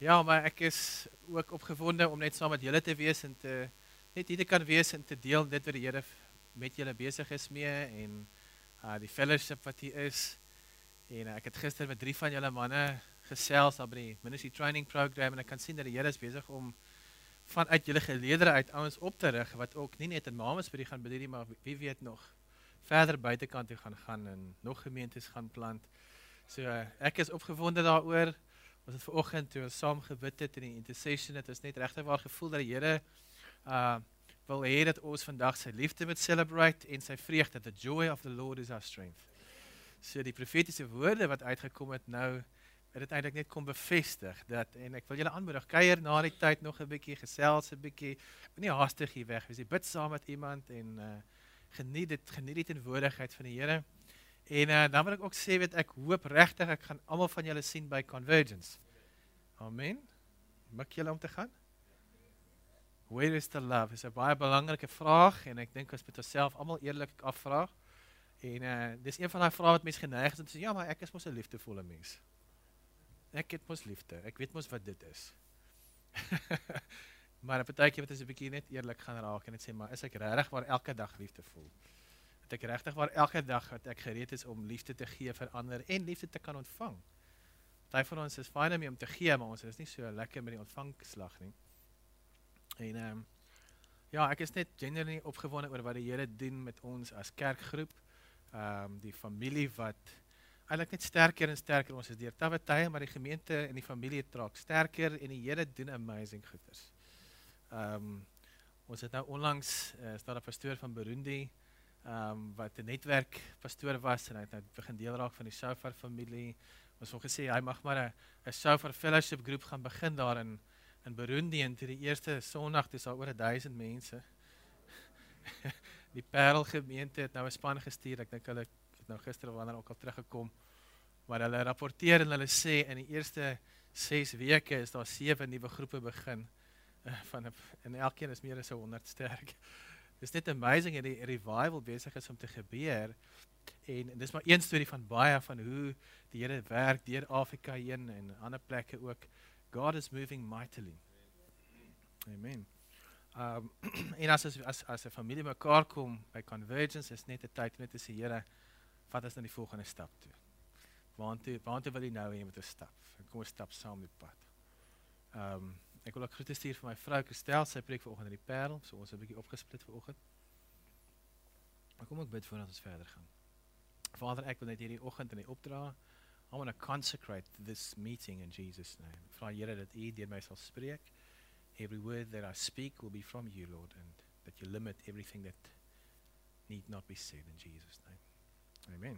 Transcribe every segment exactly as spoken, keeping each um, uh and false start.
Ja, maar ek is ook opgewonde om net saam met julle te wees en te net hier te kan wees en te deel dit wat die Here met julle besig is mee en uh die fellowship wat hier is. En uh, ek het gister met drie van julle manne gesels daar by die Ministry Training Program en ek kan sien dat die Here is besig om vanuit julle geleedere uit ouens op te rig wat ook nie net in Mamasbury gaan bedien nie, maar wie weet nog verder buitekant toe gaan gaan en nog gemeentes gaan plant. So uh, ek is opgewonde daaroor. Ons het vanoggend toe ons saam gebid het in die intercession, het ons net regtig waar gevoel dat die Here uh wil hê dat ons vandag sy liefde moet celebrate en sy vreugde, that the joy of the Lord is our strength. So die profetiese woorde wat uitgekom het nou, het dit eintlik net kom bevestig dat, en ek wil julle aanmoedig, kuier na die tyd nog 'n bietjie, gesels 'n bietjie, nie haastig hier weg wees, jy bid saam met iemand en uh, geniet dit, geniet die teenwoordigheid van die Here. En uh, dan wil ek ook sê, weet ek hoop regtig ek gaan almal van julle sien by Convergence. Amen. Mik julle om te gaan? Where is the love? Is 'n baie belangrike vraag en ek dink ons moet onsself almal eerlik afvra. En uh, dis een van daai vrae wat mense geneig is om te sê, ja, maar ek is mos 'n liefdevolle mens. Ek het mos liefde. Ek weet mos wat dit is. Maar op 'n tydjie moet ons 'n bietjie net eerlik gaan raak en net sê, maar is ek regtig waar elke dag liefdevol? Dat ek regtig waar elke dag wat ek gereed is om liefde te gee vir ander en liefde te kan ontvang. Party van ons is fyn om te gee, maar ons is nie so lekker met die ontvangslag nie. En ehm um, ja, ek is net genuinely opgewonde oor wat die Here doen met ons as kerkgroep. Ehm um, die familie wat eintlik net sterker en sterker ons is deur tawe tye, maar die gemeente en die familie trek sterker en die Here doen amazing goeders. Ehm um, ons het nou onlangs uh, staat 'n pastoor van Burundi um, wat 'n netwerk pastoor was en hy het nou begin deel raak van die Shofar familie. Ons het gesê hy mag maar 'n 'n Shofar fellowship groep gaan begin daar in in Burundi en toe die eerste Sondag dis daar oor duisend mense. Die Parel gemeente het nou 'n span gestuur. Ek dink hulle het nou gister of wanneer ook al teruggekom. Maar hulle rapporteer en hulle sê in die eerste ses weke is daar sewe nuwe groepe begin uh, van 'n en elkeen is meer as honderd sterk. Dis net amazing dat die revival besig is om te gebeur. En dis maar een storie van baie van hoe die Here werk deur Afrika heen en ander plekke ook. God is moving mightily. Amen. Um, en as as as 'n familie mekaar kom by Convergence, is net 'n tyd net te sê, Here, wat is dan die volgende stap toe? Waartoe waartoe wil U nou hê met 'n stap? Kom ons stap saam die pad. Um, ek wil ook groete stuur vir my vrou Christel, sy preek vanoggend in die Parel, so ons het 'n bietjie opgesplit vanoggend. Maar kom ek bid voordat ons verder gaan. Vader, ek wil net hierdie oggend in die opdra. I want to consecrate this meeting in Jesus' name. Vra Here dat U deur my sal spreek. Every word that I speak will be from you, Lord, and that you limit everything that need not be said in Jesus' name. Amen.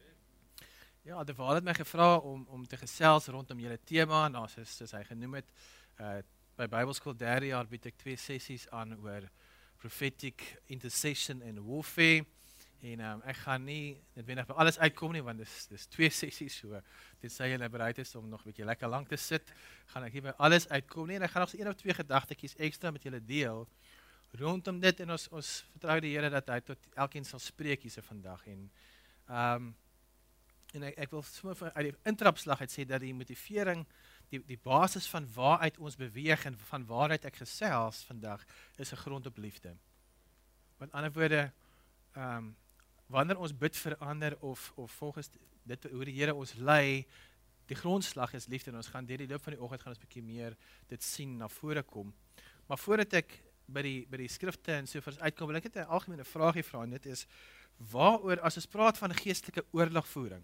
Ja, de Vader het my gevra om om te gesels rondom julle tema en as is soos hy genoem het, uh, by Bybelskool derde jaar bied ek twee sessies aan oor prophetic intercession en warfare. En um, ek gaan nie net by alles uitkom nie, want dis dis twee sessies, so tensy jy bereid is om nog 'n bietjie lekker lank te sit, gaan ek nie by alles uitkom nie, en ek gaan nog so een of twee gedagtetjies ekstra met julle deel rondom dit, en ons ons vertrou die Here dat hy tot elkeen sal spreek hierse vandag. En um, en ek, ek wil sommer uit die intrapslag uit sê dat die motivering, die die basis van waaruit ons beweeg en van waaruit ek gesels vandag, is 'n grond op liefde. Met ander woorde, um, wanneer ons bid vir ander of of volgens dit hoe die Here ons lei, die grondslag is liefde, en ons gaan deur die loop van die oggend gaan ons bietjie meer dit sien na vore kom. Maar voordat ek by die by die skrifte en so voors uitkom, wil ek net 'n algemene vraagie vra, en dit is waaroor as ons praat van geestelike oorlogvoering,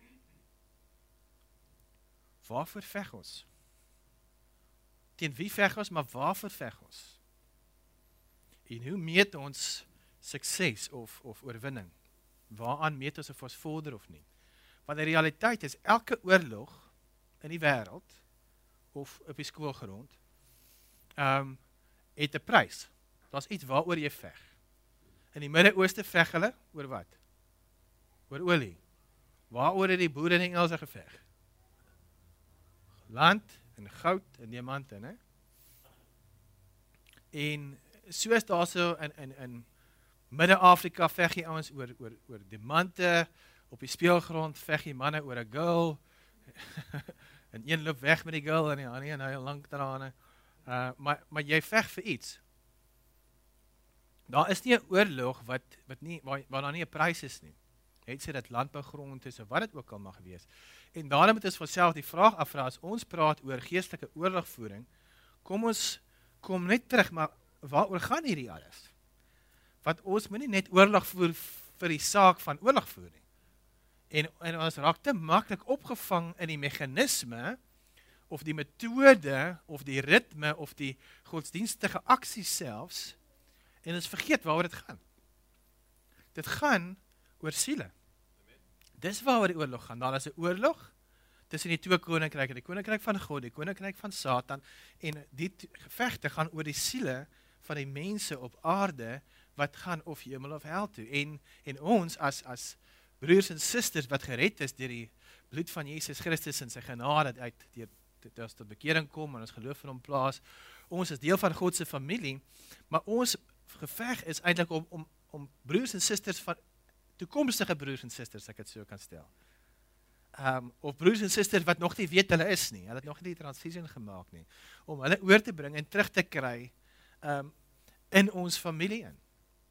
waarvoor veg ons? Teen wie veg ons, maar waarvoor veg ons? En hoe meet ons sukses of of oorwinning? Waaraan meet ons of ons vorder of nie? Want die realiteit is, elke oorlog in die wêreld, of op die skoolgrond, um, het 'n prys. Daar's iets waaroor jy veg. In die Midde-Ooste veg hulle, oor wat? Oor olie. Waaroor het die boere in Engelse geveg? Land, en goud, en diamante, né? En soos daar so in, in, in Midde-Afrika veg jy ouens oor, oor, oor diamante, op die speelgrond veg jy manne oor 'n girl, En een loop weg met die girl en die ander en hy lank daaraan. Uh, maar, maar jy veg vir iets. Daar is nie 'n oorlog wat, wat nie, waar, waar daar nie 'n prys is nie. Het sê dat landbougrond is, of wat dit ook al mag wees. En daarom moet ons vir onsself die vraag afvra, as ons praat oor geestelike oorlogvoering, kom ons, kom net terug, maar waaroor gaan hierdie alles? Want ons moet nie net oorlog voer vir die saak van oorlog voer nie. En, en ons raak te maklik opgevang in die meganisme, of die metode, of die ritme, of die godsdienstige aksie selfs, en ons vergeet waaroor dit gaan. Dit gaan oor siele. Dis waaroor die oorlog gaan. Daar is 'n oorlog tussen die twee koninkryke, die koninkryk van God, die koninkryk van Satan, en die gevegte gaan oor die siele van die mense op aarde, wat gaan of hemel of hel toe. En, en ons as, as broers en susters wat gered is deur die bloed van Jesus Christus en sy genade uit, deur dit as tot bekering kom en ons geloof in hom plaas, ons is deel van God se familie, maar ons geveg is eintlik om, om, om broers en susters van, toekomstige broers en susters, ek het so kan stel, um, of broers en susters wat nog nie weet hulle is nie, hulle het nog nie die transition gemaakt nie, om hulle oor te bring en terug te kry, um, in ons familie in.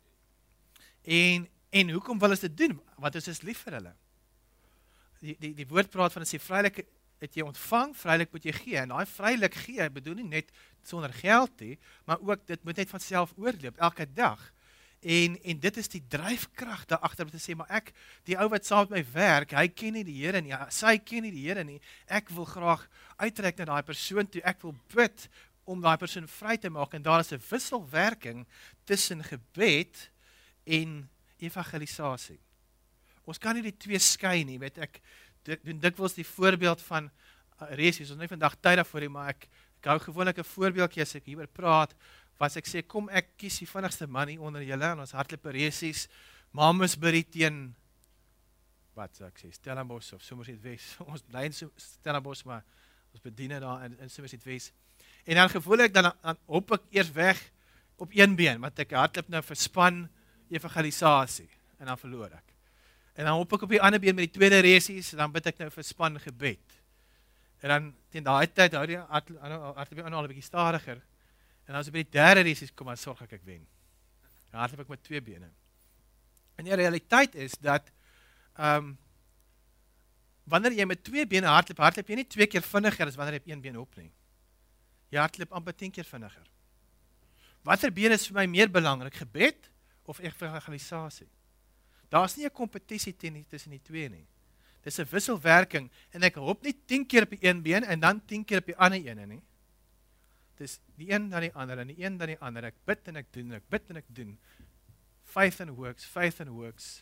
En, en hoekom wil ons dit doen? Want ons is lief vir hulle. Die, die, die woord praat van, as jy vrylik het jy ontvang, vrylik moet jy gee, en die vrylik gee, bedoel nie net sonder geld nie, maar ook dit moet net van self oorloop, elke dag. En, en dit is die dryfkrag daarachter, om te sê, maar ek, die ou wat saam met my werk, hy ken nie die Here nie, sy ken nie die Here nie, ek wil graag uitreik na die persoon toe, ek wil bid, om die persoon vry te maak, en daar is 'n wisselwerking, tussen gebed, en evangelisasie. Ons kan nie die twee skei nie, weet ek, doen dikwels die voorbeeld van uh, resies, ons nie vandag tyd daarvoor nie, maar ek, ek hou gewoonlik 'n voorbeeldjie as ek hieroor praat, was ek sê, kom ek kies die vinnigste man hier onder julle, en ons hardloop resies, Mamasbury teen, wat sal ek sê, Stellenbosch of Somerset West, ons bly in Stellenbosch, maar ons bedien daar in, in Somerset West, en dan gewoonlik, dan, dan hop ek eers weg, op een been, want ek hardloop nou verspan, evangelisasie, en dan verloor ek. En dan hop ek op die ander been met die tweede resies, en dan bid ek nou vir span gebed. En dan, teen daai tyd, hou die hardloop aan al 'n bietjie stadiger, en dan as ek by die derde resies kom, dan sorg ek ek wen. Dan hardloop ek met twee bene. En die realiteit is dat, um, wanneer jy met twee bene hardloop, hardloop jy nie twee keer vinniger, as wanneer jy op een been hop nie. Jy hardloop amper tien keer vinniger. Watter been is vir my meer belangrik, gebed, of evangelisasie? Daar is nie 'n kompetisie tussen die twee nie. Dis 'n wisselwerking, en ek hop nie tien keer op die een been, en dan tien keer op die ander ene nie. Dis die een dan die ander, en die een dan die ander, ek bid en ek doen, ek bid en ek doen. Faith and works, faith and works.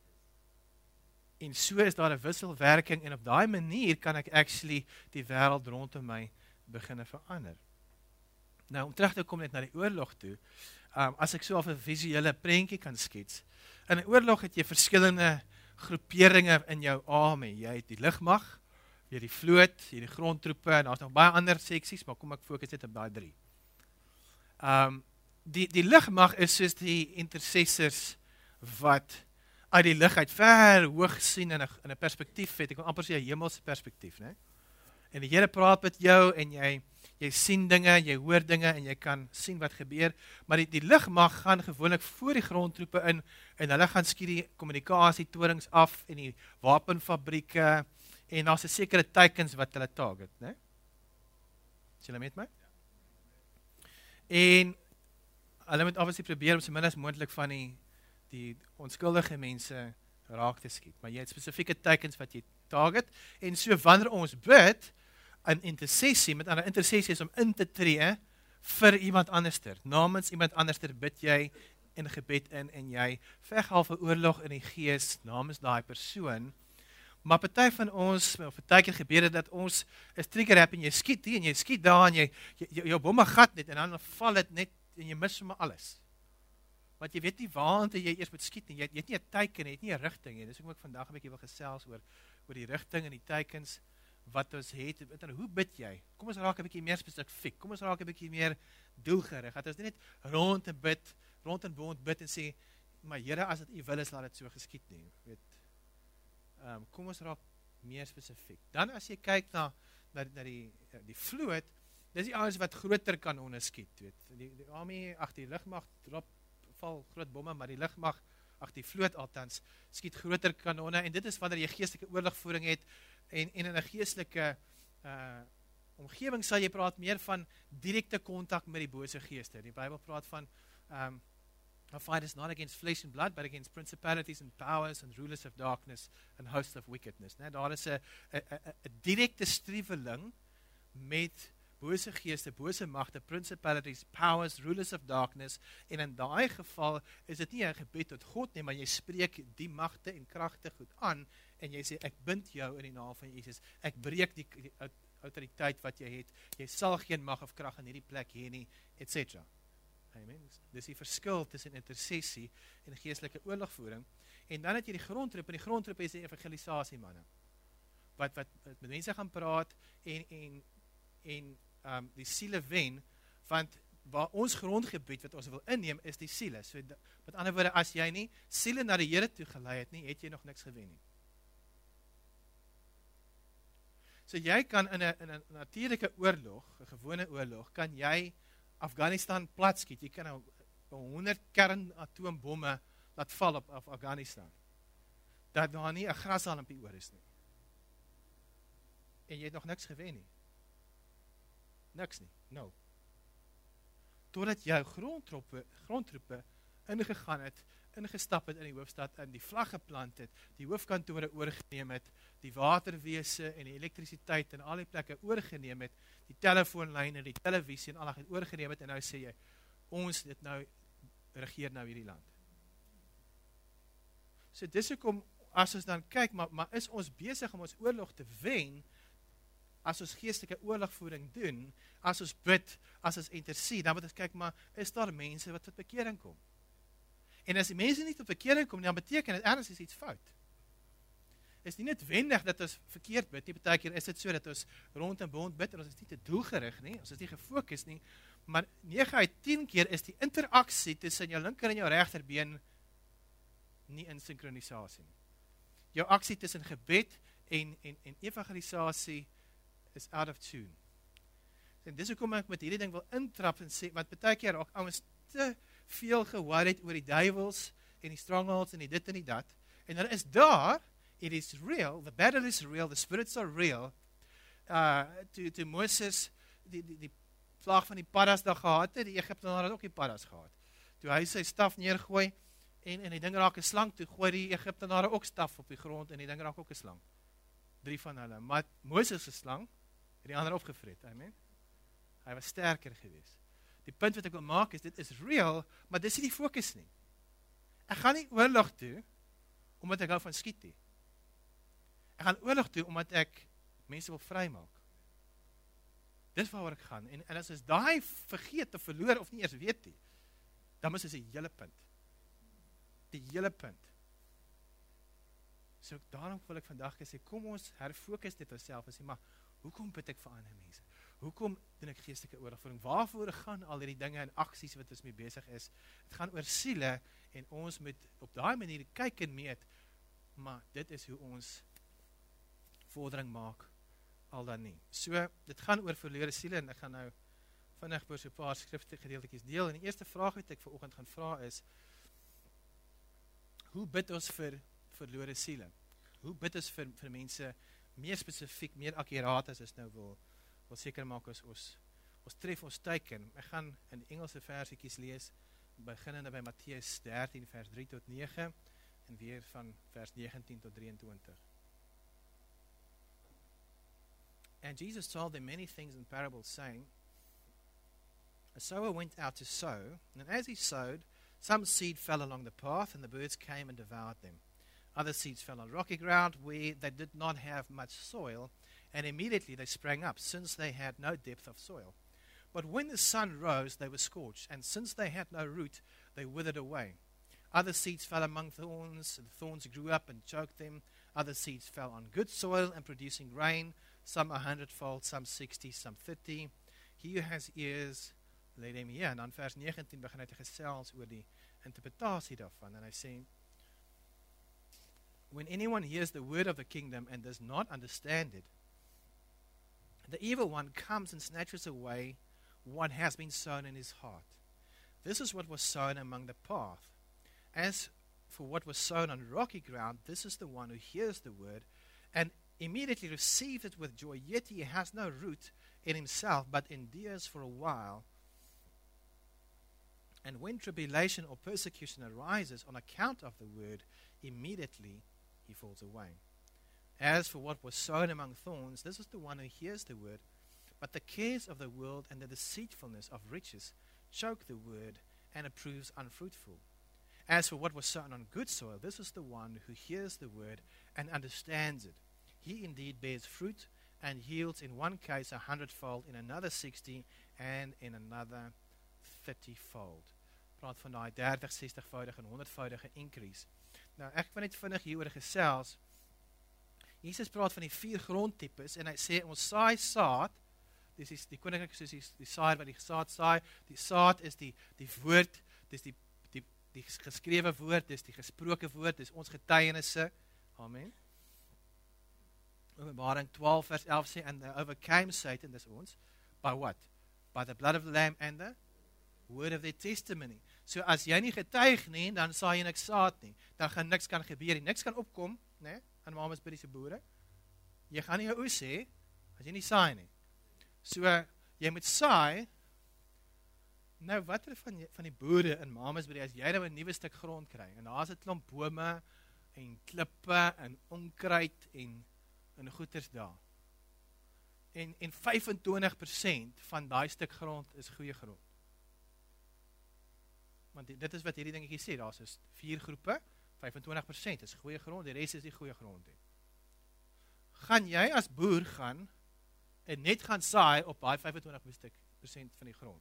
En so is daar 'n wisselwerking, en op daai manier kan ek actually die wêreld rondom my beginne verander. Nou, om terug te kom net na die oorlog toe, um, as ek so al 'n visuele prentjie kan skets, in 'n oorlog het jy verskillende groeperinge in jou army. Jy het die lugmag, jy het die vloot, jy het die grondtroepe, en daar's nog baie ander seksies, maar kom ek fokus net op daai drie. Um, die, die lugmag is soos die intercessors, wat uit die lug uit ver hoog sien, in 'n in 'n perspektief het, ek wil amper sê 'n hemelse perspektief, né? En die Here praat met jou, en jy, jy sien dinge, jy hoor dinge, en jy kan sien wat gebeur, maar die, die lugmag gaan gewoonlik voor die grondtroepe in, en hulle gaan skiet die kommunikasietorings af, en die wapenfabrieke, en daar's 'n sekere teikens wat hulle target, né? Is julle met my? En hulle moet obviously probeer om so min as moontlik van die, die onskuldige mense raak te skiet, maar jy het spesifieke teikens wat jy target, en so wanneer ons bid, in intercessie, met ander intercessie is om in te tree vir iemand anderster, namens iemand anderster bid jy in gebed in, en jy veg al vir oorlog in die gees, namens daai persoon, maar party van ons, of party keer gebeur dit, dat ons is trigger happy, en jy skiet die, en jy skiet daar, en jy, jy jou bomme gat net, en dan val dit net, en jy mis sommer alles. Want jy weet nie waante jy eers moet skiet nie, jy, jy het nie 'n teiken, jy het nie 'n rigting nie, dis ook ek vandag 'n bietjie wil gesels oor, oor die rigting en die teikens, wat ons het, en hoe bid jy? Kom ons raak 'n bietjie meer spesifiek, kom ons raak 'n bietjie meer doelgerig, dat ons nie net rond en bid, rond en bond bid, en sê, maar Here, as dit U wil is, laat dit so geskied nie, weet, um, kom ons raak meer spesifiek. Dan as jy kyk na, dat, dat die, die vloot, dis die ouens wat groter kanonne skiet, weet. Die, die army, ag die lugmag drop, val groot bomme, maar die lugmag, ag die vloot althans, skiet groter kanonne, en dit is wanneer jy geestelike oorlogvoering het, en, en in 'n geestelike uh, omgewing sal jy praat meer van direkte kontak met die bose geeste. Die Bybel praat van, um, our fight is not against flesh and blood, but against principalities and powers and rulers of darkness and hosts of wickedness. Nee, daar is 'n direkte streweling met bose geeste, bose magte, principalities, powers, rulers of darkness, en in daai geval is dit nie 'n gebed tot God nie, maar jy spreek die magte en kragte goed aan, en jy sê, ek bind jou in die naam van Jesus, ek breek die, die autoriteit wat jy het, jy sal geen mag of krag in hierdie plek hê nie, et cetera. Amen. Dis die verskil tussen intersessie en geestelike oorlogvoering. En dan het jy die grondroep, en die grondroep is die evangelisasie manne. Wat, wat, wat met mense gaan praat, en, en, en um, die siele wen, want waar ons grondgebied wat ons wil inneem, is die siele. So, met ander woorde, as jy nie siele na die Here toe gelei het nie, het jy nog niks gewen nie. So jy kan in 'n in 'n natuurlike oorlog, 'n gewone oorlog, kan jy Afghanistan plat skiet. Jy kan nou honderd kernatoombomme laat val op, op Afghanistan. Dat daar nie 'n grashalmpie oor is nie. En jy het nog niks gewen nie. Niks nie. Nou. Totdat jou grondtroepe, grondtroepe ingegaan het, ingestap het in die hoofstad, en die vlag geplant het, die hoofkantore oorgeneem het, die waterwese en die elektrisiteit en al die plekke oorgeneem het, die telefoonlyne, die televisie en al het oorgeneem het, en nou sê jy, ons dit nou, regeer nou hierdie land. So dis hoekom, as ons dan kyk, maar, maar is ons besig om ons oorlog te wen, as ons geestelike oorlogvoering doen, as ons bid, as ons intercede, dan moet ons kyk, maar is daar mense wat tot bekering kom? En as die mense nie tot bekering kom, dan beteken dit, ergens is iets fout. Is nie netwendig dat ons verkeerd bid, nie, partykeer is dit so, dat ons rond en bond bid, en ons is nie te doelgerig nie, ons is nie gefokus nie, maar nege uit tien keer is die interaksie tussen jou linker en jou regterbeen nie in synkronisasie nie. Jou aksie tussen gebed en, en, en evangelisasie is out of tune. En dis hoekom ek met hierdie ding wil intrap en sê, want partykeer raak ouens te veel geworried oor die duivels en die strongholds en die dit en die dat, en dan is daar, it is real, the battle is real, the spirits are real, uh, to, to Moses, die, die, die vlag van die paddas daar gehad het, die Egyptenaar het ook die paddas gehad, toe hy sy staf neergooi, en, en die ding raak 'n slang, toe gooi die Egyptenaar ook staf op die grond, en die ding raak ook 'n slang, drie van hulle, maar Moses se slang, het die ander opgevreet, amen, hy was sterker geweest. Die punt wat ek wil maak is, dit is real, maar dit is nie die focus nie. Ek gaan nie oorlog toe, omdat ek hou van skiet nie. Ek gaan oorlog toe, omdat ek mense wil vrymaak. Dis waaroor ek gaan, en, en as ons daai vergeet, of verloor, of nie eers weet nie, dan mis ons die hele punt. Die hele punt. So daarom wil ek vandag sê, kom ons herfocus dit onsself, en sê, maar, hoekom bid ek vir ander mense? Hoekom doen ek geestelike oorlogvoering? Waarvoor gaan al die dinge en aksies wat ons mee besig is? Het gaan oor siele, en ons moet op daai manier kyk en meet, maar dit is hoe ons vordering maak, al dan nie. So, dit gaan oor verlore siele, en ek gaan nou vinnig oor so 'n paar skrifte gedeeltjies deel, en die eerste vraag wat ek vanoggend gaan vra is, hoe bid ons vir verlore siele? Hoe bid ons vir, vir mense, meer spesifiek, meer akkuraat as ons nou wil, wil seker maak ons, ons, ons tref ons teiken. Ek gaan in die Engelse versiekies lees, beginnende by Matteus dertien vers drie tot nege, en weer van vers negentien tot drieëntwintig. And Jesus told them many things in parables, saying, a sower went out to sow, and as he sowed, some seed fell along the path, and the birds came and devoured them. Other seeds fell on rocky ground where they did not have much soil, and immediately they sprang up, since they had no depth of soil. But when the sun rose, they were scorched, and since they had no root, they withered away. Other seeds fell among thorns, and the thorns grew up and choked them. Other seeds fell on good soil and producing grain, some a hundredfold, some sixty, some thirty. He who has ears, let him hear. En dan vers negentien begin hy te gesels oor die interpretasie daarvan, en hy sê, when anyone hears the word of the kingdom and does not understand it, The evil one comes and snatches away what has been sown in his heart. This is what was sown among the path. As for what was sown on rocky ground, this is the one who hears the word and immediately receives it with joy, yet he has no root in himself, but endures for a while. And when tribulation or persecution arises on account of the word, immediately he falls away. As for what was sown among thorns, this is the one who hears the word, but the cares of the world and the deceitfulness of riches choke the word, and it proves unfruitful. As for what was sown on good soil, this is the one who hears the word and understands it. He indeed bears fruit and yields in one case a hundredfold, in another sixty, and in another thirtyfold. Praat van daai dertig, sestigvoudige en honderdvoudige increase. Nou, ek wil net vinnig hieroor gesels. Jesus praat van die vier grondtypes en hy sê ons saai saad. Dis is die koninkryk soos die, die saad wat die saad saai. Die saad is die die woord, dis die die die geskrewe woord, dis die gesproke woord, dis ons getuienisse. Amen. Openbaring twaalf vers elf sê, and they overcame Satan, dis ons, by what? By the blood of the Lamb and the word of their testimony. So as jy nie getuig nie, dan saai jy niks saad nie. Dan gaan niks kan gebeur nie. Niks kan opkom, né? Aan Mamas by die se boere. Jy gaan nie jou oes hê as jy nie saai nie. So jy moet saai. Nou watter van van die boere in Mamas by die, as jy nou 'n nuwe stuk grond kry en daar's 'n klomp bome en klippe en onkruid en en goeters daar. En en vyf en twintig persent van daai stuk grond is goeie grond. Want dit is wat hierdie dingetjie sê, daar's is vier groepe, vyf en twintig persent is goeie grond, die res is nie goeie grond nie. Gaan jy as boer gaan en net gaan saai op daai vyf en twintig persent van die grond?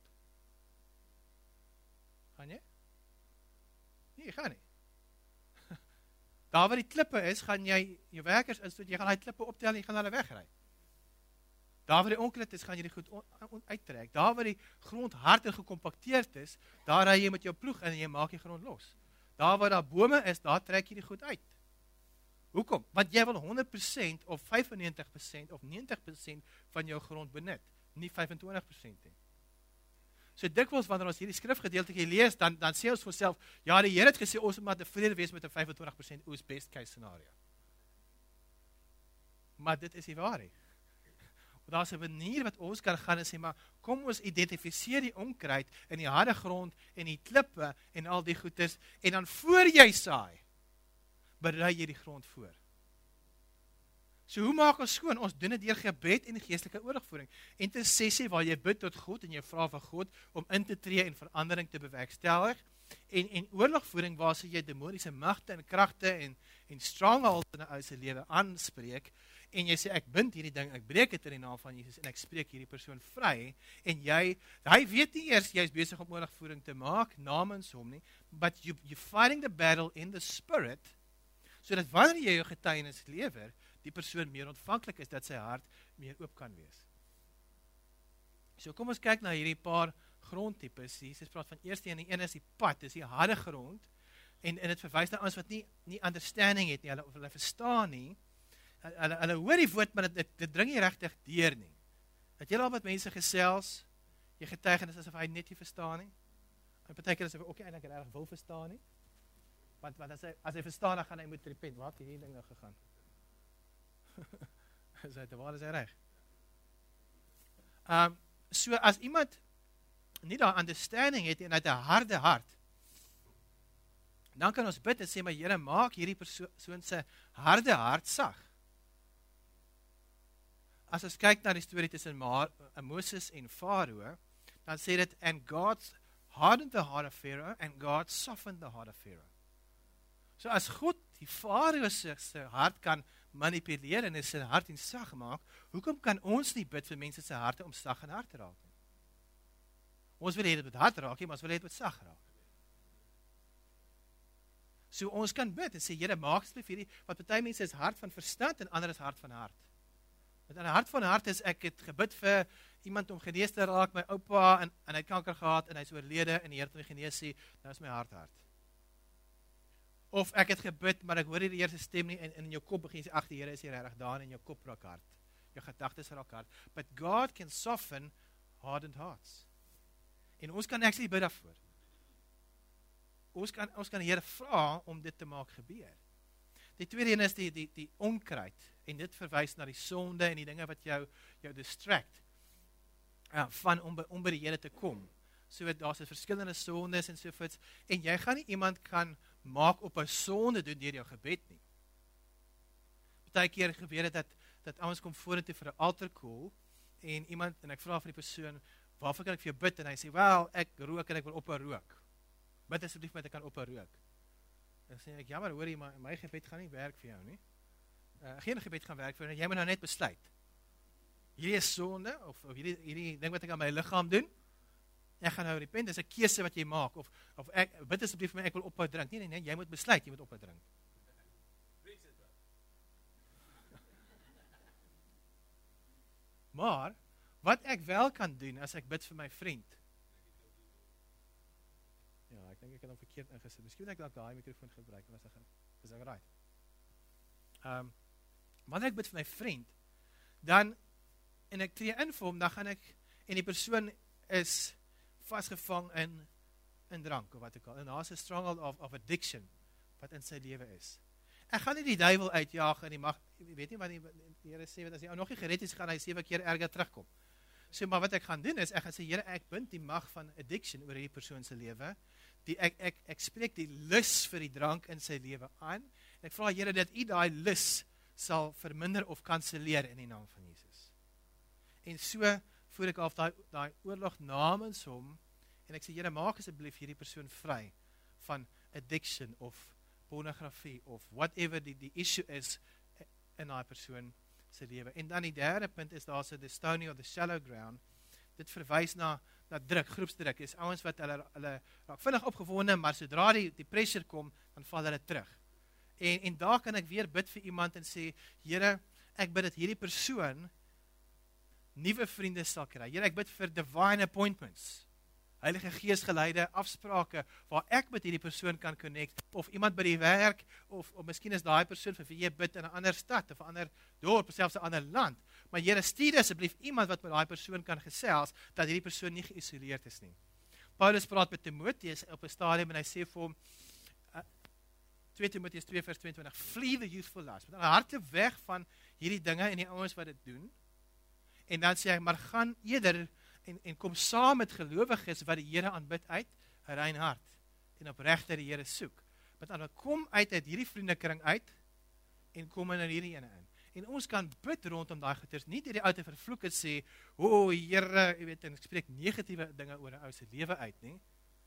Gaan jy? Nee, jy gaan nie. Daar waar die klippe is, gaan jy, jou werkers is, jy gaan die klippe optel en jy gaan hulle wegry. Daar waar die onkruid is, gaan jy die goed on, on, uittrek. Daar waar die grond hard en gekompakteerd is, daar ry jy met jou ploeg in en jy maak die grond los. Daar waar daar bome is, daar trek jy die goed uit. Hoekom? Want jy wil honderd persent of vyfennegentig persent of negentig persent van jou grond benut, nie vyf en twintig persent nie. So dikwels wanneer ons hierdie skrifgedeeltjie lees, dan dan sê ons vir onsself, ja, die Here het gesê ons moet maar tevrede wees met 'n vyf en twintig persent oes, best case scenario. Maar dit is nie waar nie. Daar's 'n manier wat ons kan gaan en sê, maar kom ons identifiseer die onkruid in die harde grond en die klippe en al die goeters, en dan voor jy saai, berei jy die grond voor. So hoe maak ons skoon? Ons doen dit deur gebed en geestelike oorlogvoering. Intersessie waar jy bid tot God en jy vra vir God om in te tree en verandering te bewerkstellig. En en oorlogvoering waar jy demoniese magte en kragte en en strongholds in 'n ou se lewe aanspreek en jy sê ek bind hierdie ding, ek breek dit in die naam van Jesus en ek spreek hierdie persoon vry en jy hy weet nie eers jy's besig om oorlogvoering te maak namens hom nie, but you you fighting the battle in the spirit sodat wanneer jy jou getuienis lewer, die persoon meer ontvanklik is dat sy hart meer oop kan wees. So kom ons kyk na hierdie paar grondtypes. Jesus praat van eerste en die een is die pad, dis die harde grond en en dit verwys na ons wat nie nie understanding het nie, hulle hulle verstaan nie. Hulle hulle hoor die woord, maar dit dit dring nie regtig deur nie. Het jy al met mense gesels, jy getuienis asof hy net nie verstaan nie? En partykeer asof hy ook nie eintlik reg wil verstaan nie. Want want as hy as hy verstaan dan gaan hy moet repent. Waar het hierdie ding nou gegaan? Is hy te waar is hy reg? Um so as iemand nie daai understanding het en uit 'n harde hart, dan kan ons bid en sê, maar Here, maak hierdie persoon se harde hart sag. As ons kyk na die storie tussen Moses en Farao, dan sê dit, and God hardened the heart of Pharaoh, and God softened the heart of Pharaoh. So as God die Farao se hart kan manipuleer en sy hart en sag maak, hoekom kan ons nie bid vir mense se harte om sag en hart te raak nie? Ons wil hê dit met hart raak, maar ons wil hê dit met sag raak. So ons kan bid en sê, Here, maak asseblief hierdie, wat party mense is hart van verstand en ander is hart van hart. Met 'n hart van hart is ek het gebid vir iemand om genees te raak, my oupa, en, en hy het kanker gehad en hy's oorlede en die Here het hom genees sê, nou is my hart hart. Of ek het gebid, maar ek hoor nie die Here se stem nie en, en in jou kop begin sê, ag die Here is hier regtig daar en in jou kop raak hard. jou gedagtes raak hard, but God can soften hardened hearts. En ons kan actually bid daarvoor. Ons kan, ons kan die Here vra om dit te maak gebeur. Die tweede een is die, die, die onkruid, en dit verwys na die sonde en die dinge wat jou, jou distract, uh, van om, om by die Here te kom. So daar's verskillende sondes en sovoorts, en jy gaan nie iemand kan maak op 'n sonde doen deur jou gebed nie. Partykeer gebeur dit dat, dat ouens kom vorentoe vir 'n altar call, en iemand, en ek vra vir die persoon, waarvoor kan ek vir jou bid? En hy sê, wel, ek rook en ek wil ophou rook. Bid asseblief met ek kan ophou rook. En sê ek, jammer, hoor jy, maar my gebed gaan nie werk vir jou nie. Uh, geen gebed gaan werk vir jou, jy moet nou net besluit. Hierdie is sonde, of, of hierdie, hierdie ding wat ek aan my liggaam doen, ek gaan nou repent, dis 'n keuse wat jy maak, of, of ek, bid asseblief vir my, ek wil ophou drink. Nee, nee, nee, jy moet besluit, jy moet ophou drink. Maar, wat ek wel kan doen, as ek bid vir my vriend, ja, ek dink ek het hom verkeerd ingesit, miskien moet ek dalk daai mikrofoon gebruik, en as ek, is ek right. Um, wanneer ek bid vir my vriend, dan, en ek tree in vir hom, dan gaan ek, en die persoon is vastgevang in, in drank, of wat ek al, en daar is 'n stronghold of, of addiction, wat in sy lewe is. Ek gaan nie die duiwel uitjaag, en die mag, weet nie wat die, die Here sê, want as hy nog nie gered is, gaan hy sewe keer erger terugkom. So, maar wat ek gaan doen is, ek gaan sê, Here, ek bind die mag van addiction oor die persoon se lewe, die, ek, ek, ek spreek die lus vir die drank in sy lewe aan, en ek vra, Here, dat u daai lus sal verminder of kanselleer in die naam van Jesus. En so voer ek af daai, daai oorlog namens hom, en ek sê, Here, maak asseblief hierdie persoon vry van addiction, of pornografie, of whatever die, die issue is in daai persoon se lewe. En dan die derde punt is, daar so the stony of the shallow ground, dit verwys na, na druk, groepsdruk, is ouens wat hulle, hulle raak vinnig opgewonde, maar sodra die, die pressure kom, dan val hulle terug. En, en daar kan ek weer bid vir iemand en sê, Here, ek bid dat hierdie persoon nuwe vriende sal kry. Here, ek bid vir divine appointments, Heilige Gees geleide afsprake, waar ek met hierdie persoon kan connect, of iemand by die werk, of, of miskien is daai persoon vir wie jy bid in 'n ander stad, of 'n ander dorp, of selfs 'n ander land. Maar Here, stuur asseblief iemand wat met daai persoon kan gesels, dat hierdie persoon nie geïsoleerd is nie. Paulus praat met Timoteus op 'n stadium, en hy sê vir hom, uh, twee Timoteus twee vers tweeëntwintig, flee the youthful lust, met hardloop weg van hierdie dinge en die ouens wat dit doen, en dan sê hy, maar gaan eerder, En, en kom saam met gelowiges wat die Here aanbid uit 'n rein hart, en opregte die Here soek. Met ander, kom uit uit hierdie vriendekring uit, en kom in hierdie ene in. En ons kan bid rondom daai goeters, nie deur die ou te vervloek en sê, o, oh, Here, jy weet, en ek spreek negatiewe dinge oor 'n ou se lewe uit, nie.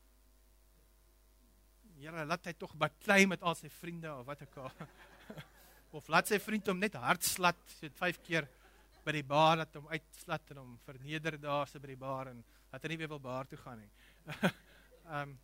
Here, laat hy tog baklei met al sy vriende, of wat ek al, of laat sy vriend hom net hard slat, so vyf keer, by die bar, dat hom uitslat en hom verneder daar so by die bar, en dat hy nie weer wil bar toe gaan nie. um,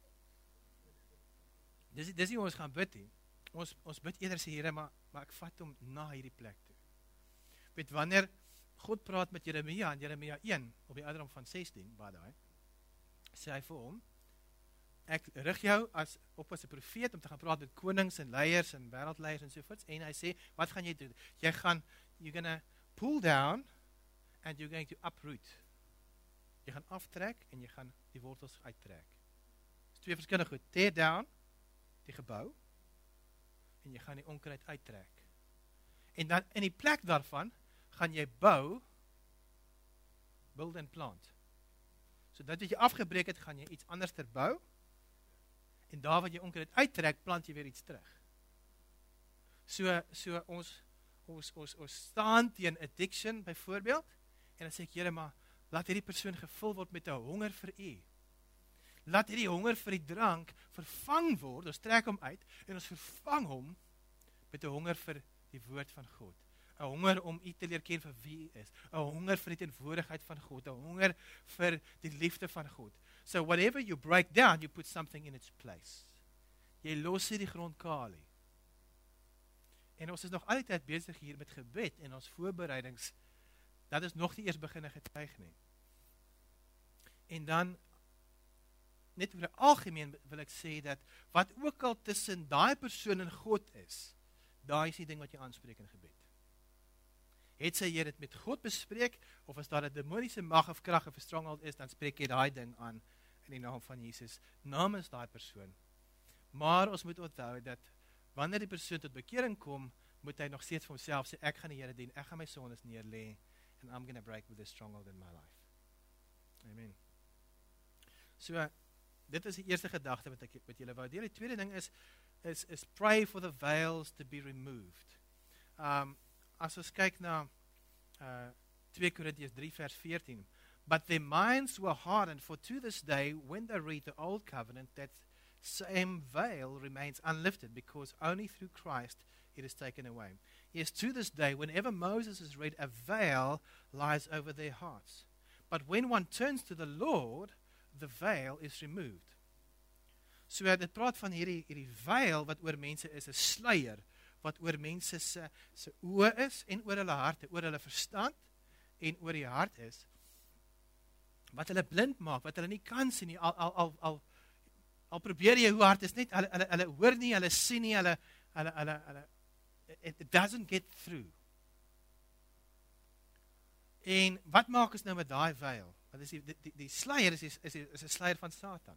dis, dis nie ons gaan bid nie. Ons, ons bid eerder sê, Here, maar, maar ek vat hom na hierdie plek toe. Weet, wanneer God praat met Jeremia, in Jeremia een, op die ouderdom van sestien, by daai, sê hy vir hom, ek rig jou as, op as 'n profeet, om te gaan praat met konings en leiers, en wêreldleiers en sovoorts, en hy sê, wat gaan jy doen? Jy gaan, you're gonna pull down, and you're going to uproot. Jy gaan aftrek, en jy gaan die wortels uittrek. Dit is twee verskillende goed. Tear down, die gebou, en jy gaan die onkruid uittrek. En dan, in die plek daarvan, gaan jy bou, build and plant. So dat wat jy afgebreek het, gaan jy iets anders terbou, en daar wat jy onkruid uittrek, plant jy weer iets terug. So, so ons, Ons, ons, ons staan teen addiction, byvoorbeeld, en dan sê ek, Here, maar, laat hierdie persoon gevul word met 'n honger vir u. Laat hierdie honger vir die drank vervang word, ons trek hom uit, en ons vervang hom met 'n honger vir die woord van God. 'n Honger om u te leer ken vir wie u is. 'n Honger vir die teenwoordigheid van God. 'n Honger vir die liefde van God. So whatever you break down, you put something in its place. Jy los hier die grond kaal nie. En ons is nog altyd besig hier met gebed en ons voorbereidings, dat is nog nie eers beginne getuig nie. En dan, net oor die algemeen wil ek sê dat, wat ook al tussen daai persoon en God is, daai is die ding wat jy aanspreek in gebed. het sy jy dit met God bespreek, of as daar 'n demoniese mag of krag of 'n stronghold is, dan spreek jy daai ding aan in die naam van Jesus, namens daai persoon. Maar ons moet onthou dat wanneer die persoon tot bekering kom, moet hy nog steeds vir homself sê, ek gaan die Here dien, ek gaan my sondes neerlê, and I'm going to break with this stronghold in my life. Amen. So, dit is die eerste gedagte wat ek met julle wou deel. Die tweede ding is, is, is pray for the veils to be removed. Um, as ons kyk na uh, twee Korintiërs drie vers veertien, but their minds were hardened, for to this day, when they read the old covenant, that same veil remains unlifted, because only through Christ it is taken away. Yes, to this day, whenever Moses is read, a veil lies over their hearts. But when one turns to the Lord, the veil is removed. So dit praat van hierdie, hierdie veil wat oor mense is, 'n sluier, wat oor mense se, se oë is, en oor hulle harte, oor hulle verstand, en oor die hart is, wat hulle blind maak, wat hulle nie kan sien nie, al, al, al, al, al probeer jy hoe hard is, net, hulle, hulle, hulle hoor nie, hulle sien nie, hulle, hulle, hulle, hulle it, it doesn't get through. En wat maak ons nou met daai veil? Wat is die, die, die, die sluier is, is, is, is 'n sluier van Satan.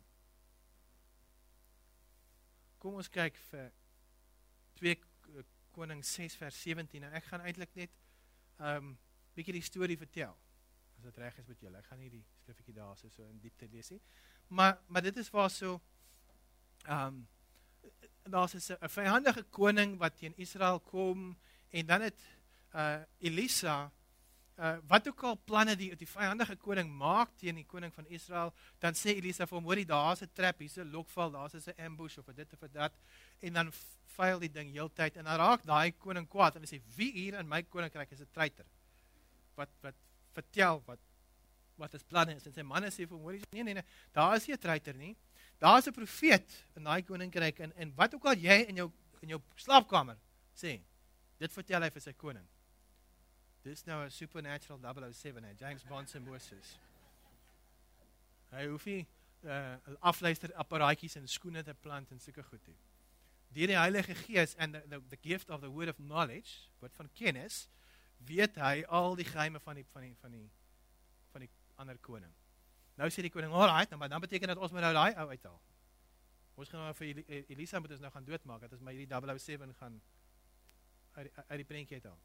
Kom ons kyk vir twee Konings ses vers sewentien. Nou ek gaan eintlik net um, bietjie die storie vertel. As dit reg is met julle. Ek gaan nie die skrifgetjie daar so, so in diepte lees nie. Maar, maar dit is waar so um, daar is 'n vyandige koning wat teen Israel kom, en dan het uh, Elisa Uh, wat ook al planne die, die vyandige koning maak teen die koning van Israel, dan sê Elisa vir hom, hoorie, daar is 'n trap, hier is 'n lokval, daar is 'n ambush, of dit of dat, en dan vuil die ding heeltyd, en dan raak daai koning kwaad, en hy sê, wie hier in my koninkryk is 'n traitor, wat, wat vertel, wat, wat is planne is, en sy manne sê vir hom, hoorie, nee, nee, nee, daar is nie 'n traitor nie, daar is 'n profeet in daai koninkryk, en, en wat ook al jy in jou, in jou slaapkamer sê, dit vertel hy vir sy koning. Dis nou 'n supernatural double oh seven, hè, James Bond se Moses. Hy hoef nie uh, afluisterapparaatjies en skoene te plant en sulke goed nie. Deur die Heilige Gees en the, the, the gift of the word of knowledge, woord van kennis, weet hy al die geheime van die, van die, van die, van die ander koning. Nou sê die koning, alright, nou, maar dan beteken dat ons moet nou daai ou uithaal. Ons gaan nou vir Elisa moet ons nou gaan doodmaak, dat ons maar hierdie double oh seven gaan uit die, uit die prentjie uithaal.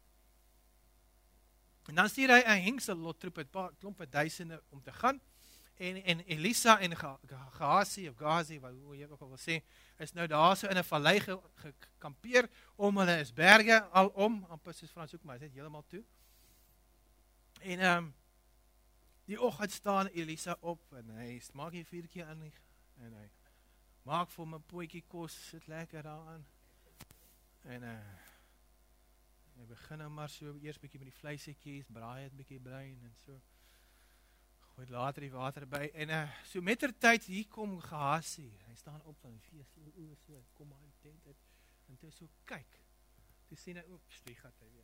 En dan stuur hy 'n hengselot troep, 'n paar klompe duisende om te gaan, en, en Elisa en Gehazi, of Gazi, wat hoe jy ook al wil sê, is nou daar so in 'n vallei gekampeer, om hulle is berge, al om, amper soos Frans ook, maar is net heeltemal toe. En um, die oggend staan Elisa op, en hy maak die vuurtjie aan, en hy maak vir my 'n potjie kos, sit lekker daaraan, en uh, hy begin nou maar so, eers bietjie met die vleisetjies, braai het bietjie bruin, en so, gooi later die water by, en uh, so met ter tyd, hier kom Gehazi, hy staan op, en hy so, oe, so, kom maar in die tent uit, en toe so, kyk, toe sien hy, oeps, die gat hy weer.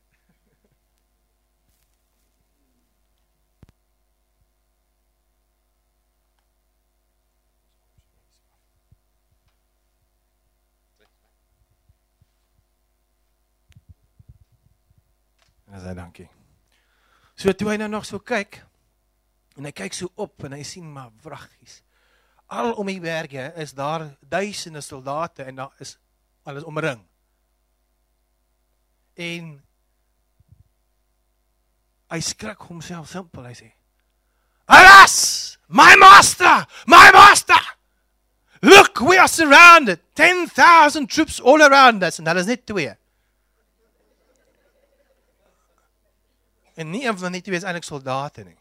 En hy sê, dankie. So toe hy nou nog so kyk, en hy kyk so op, en hy sien maar vraggies. Al om die berge is daar duisende soldate, en daar is alles omring. En hy skrik homself simpel, hy sê, Alas, my master, my master, look, we are surrounded, ten thousand troops all around us, en dat is net twee. En nie een van die twee is eintlik soldate nie.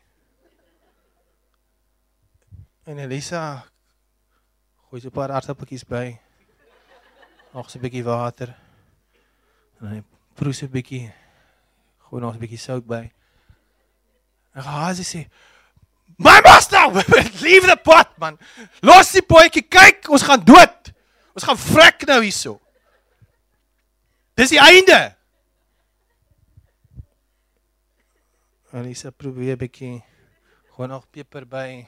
En Elisa gooi so 'n paar aardappeltjies by, nog so 'n bietjie water, en hy proe so 'n bietjie, gooi nog 'n bietjie sout by. En Gehazi sê, my master, leave the pot, man. Los die potjie, kyk, ons gaan dood. Ons gaan vrek nou hierso. Dis die einde. Elisa probeer 'n bietjie, gooi nog peper by,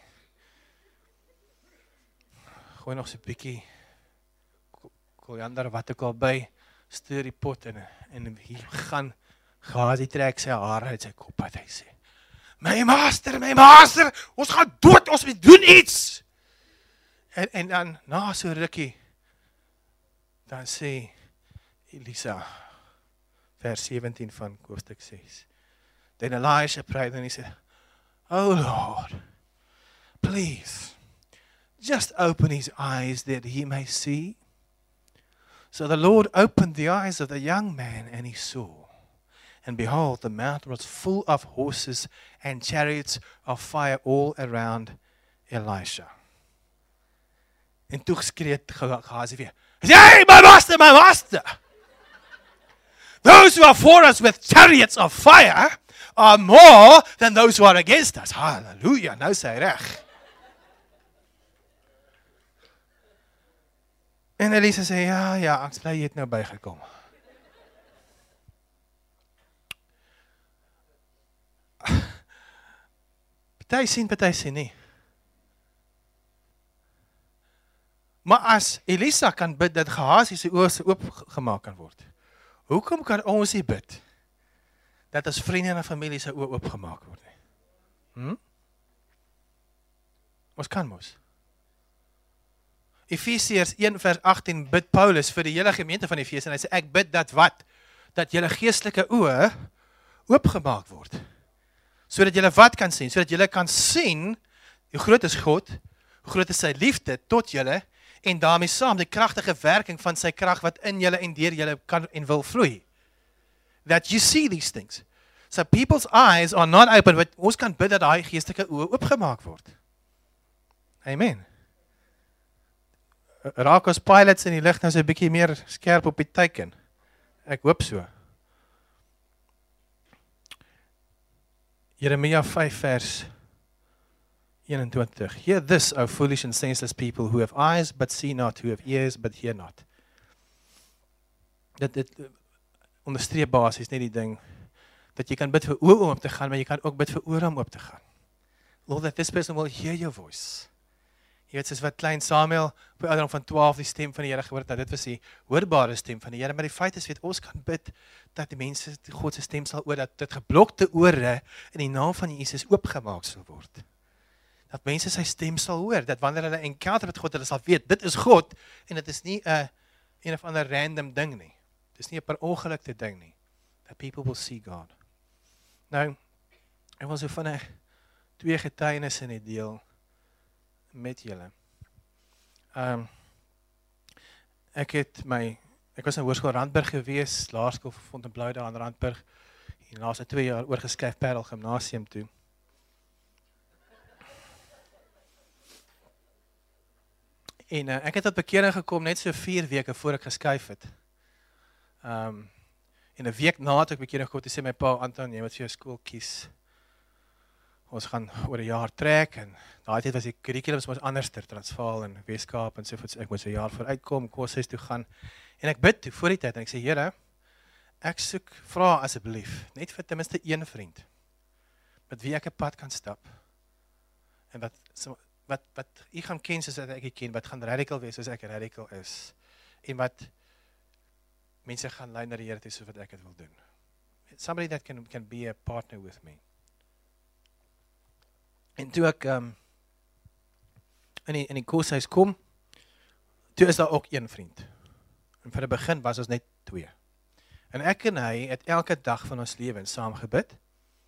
gooi nog so 'n bietjie koriander wat ook al by, stuur die pot in, en hier gaan Gehasie trek sy hare uit sy kop uit, hy sê, my master, my master, ons gaan dood, ons moet doen iets. En, en dan, na so rukkie, dan sê Elisa, vers sewentien van hoofstuk ses, then Elisha prayed and he said, oh Lord, please, just open his eyes that he may see. So the Lord opened the eyes of the young man and he saw. And behold, the mountain was full of horses and chariots of fire all around Elisha. En toe skree Gehasie weer, hey, my master, my master! Those who are for us with chariots of fire are more than those who are against us. Hallelujah, nou sê hy reg. En Elisa sê, ja, ja, ek bly jy het nou bygekom. Party sien, party sien nie. Maar as Elisa kan bid dat Gehasie sy oë oopgemaak kan word, hoekom kan ons nie bid dat as vriende en familie sy oë oopgemaak word nie? Hm? Ons kan mos. Efesiërs een vers agttien bid Paulus vir die hele gemeente van Efese en hy sê, ek bid dat wat? Dat julle geestelike oë oopgemaak word. Sodat julle wat kan sien? Sodat julle kan sien, hoe groot is God, hoe groot is sy liefde tot julle, en daarmee saam die kragtige werking van sy krag wat in julle en deur julle kan en wil vloei. That you see these things. So people's eyes are not open, but ons kan bid dat daai geestelike oë oopgemaak word. Amen. Raak ons pilots in die lig nou so 'n bietjie meer skerp op die teiken. Ek hoop so. Jeremia vyf vers eenentwintig. Hear this, O foolish and senseless people, who have eyes but see not, who have ears but hear not. Dit, dit onderstreep basies net die ding, dat jy kan bid vir oë om op te gaan, maar jy kan ook bid vir ore om op te gaan. Lord, that this person will hear your voice. Jy weet, soos wat klein Samuel, op die ouderdom van twaalf, die stem van die Here gehoor het, nou dit was die hoorbare stem van die Here, maar die feit is, weet, ons kan bid, dat die mense, die God se stem sal oor, dat dit geblokte ore, in die naam van Jesus oopgemaak sal word. Dat mense sy stem sal hoor, dat wanneer hulle encounter met God, hulle sal weet, dit is God, en dit is nie een, een of ander random ding nie. Dit is nie een per ongelukte ding nie. That people will see God. Nou, ek wil so van een twee getuienisse net deel met julle. Um, ek het my, ek was in Hoërskool Randburg gewees, laerskool Fontainebleau daar aan Randburg, en laatste twee jaar oorgeskuif Parel Gymnasium toe. En uh, ek het tot bekering gekom net so vier weke voor ek geskuif het. Um, en 'n week na het ek bekering gekom, toe sê my pa, Anton, jy moet vir jou skool kies. Ons gaan oor 'n jaar trek, en daai tyd was die curriculums was anders ter, Transvaal en Weskaap en so voort, ek moet so 'n jaar vooruitkom, koshuis toe gaan, en ek bid toe voor die tyd, en ek sê, Here, ek soek, vra asseblief, net vir ten minste een vriend, met wie ek 'n pad kan stap, en wat, wat, wat jy gaan ken soos ek jy ken, wat gaan radical wees soos ek radical is, en wat mense gaan lei na die Here toe soos wat ek het wil doen. Somebody that can, can be a partner with me. En toe ek um, in die, in die koshuis kom, toe is daar ook een vriend. En vir die begin was ons net twee. En ek en hy het elke dag van ons lewe saam gebid.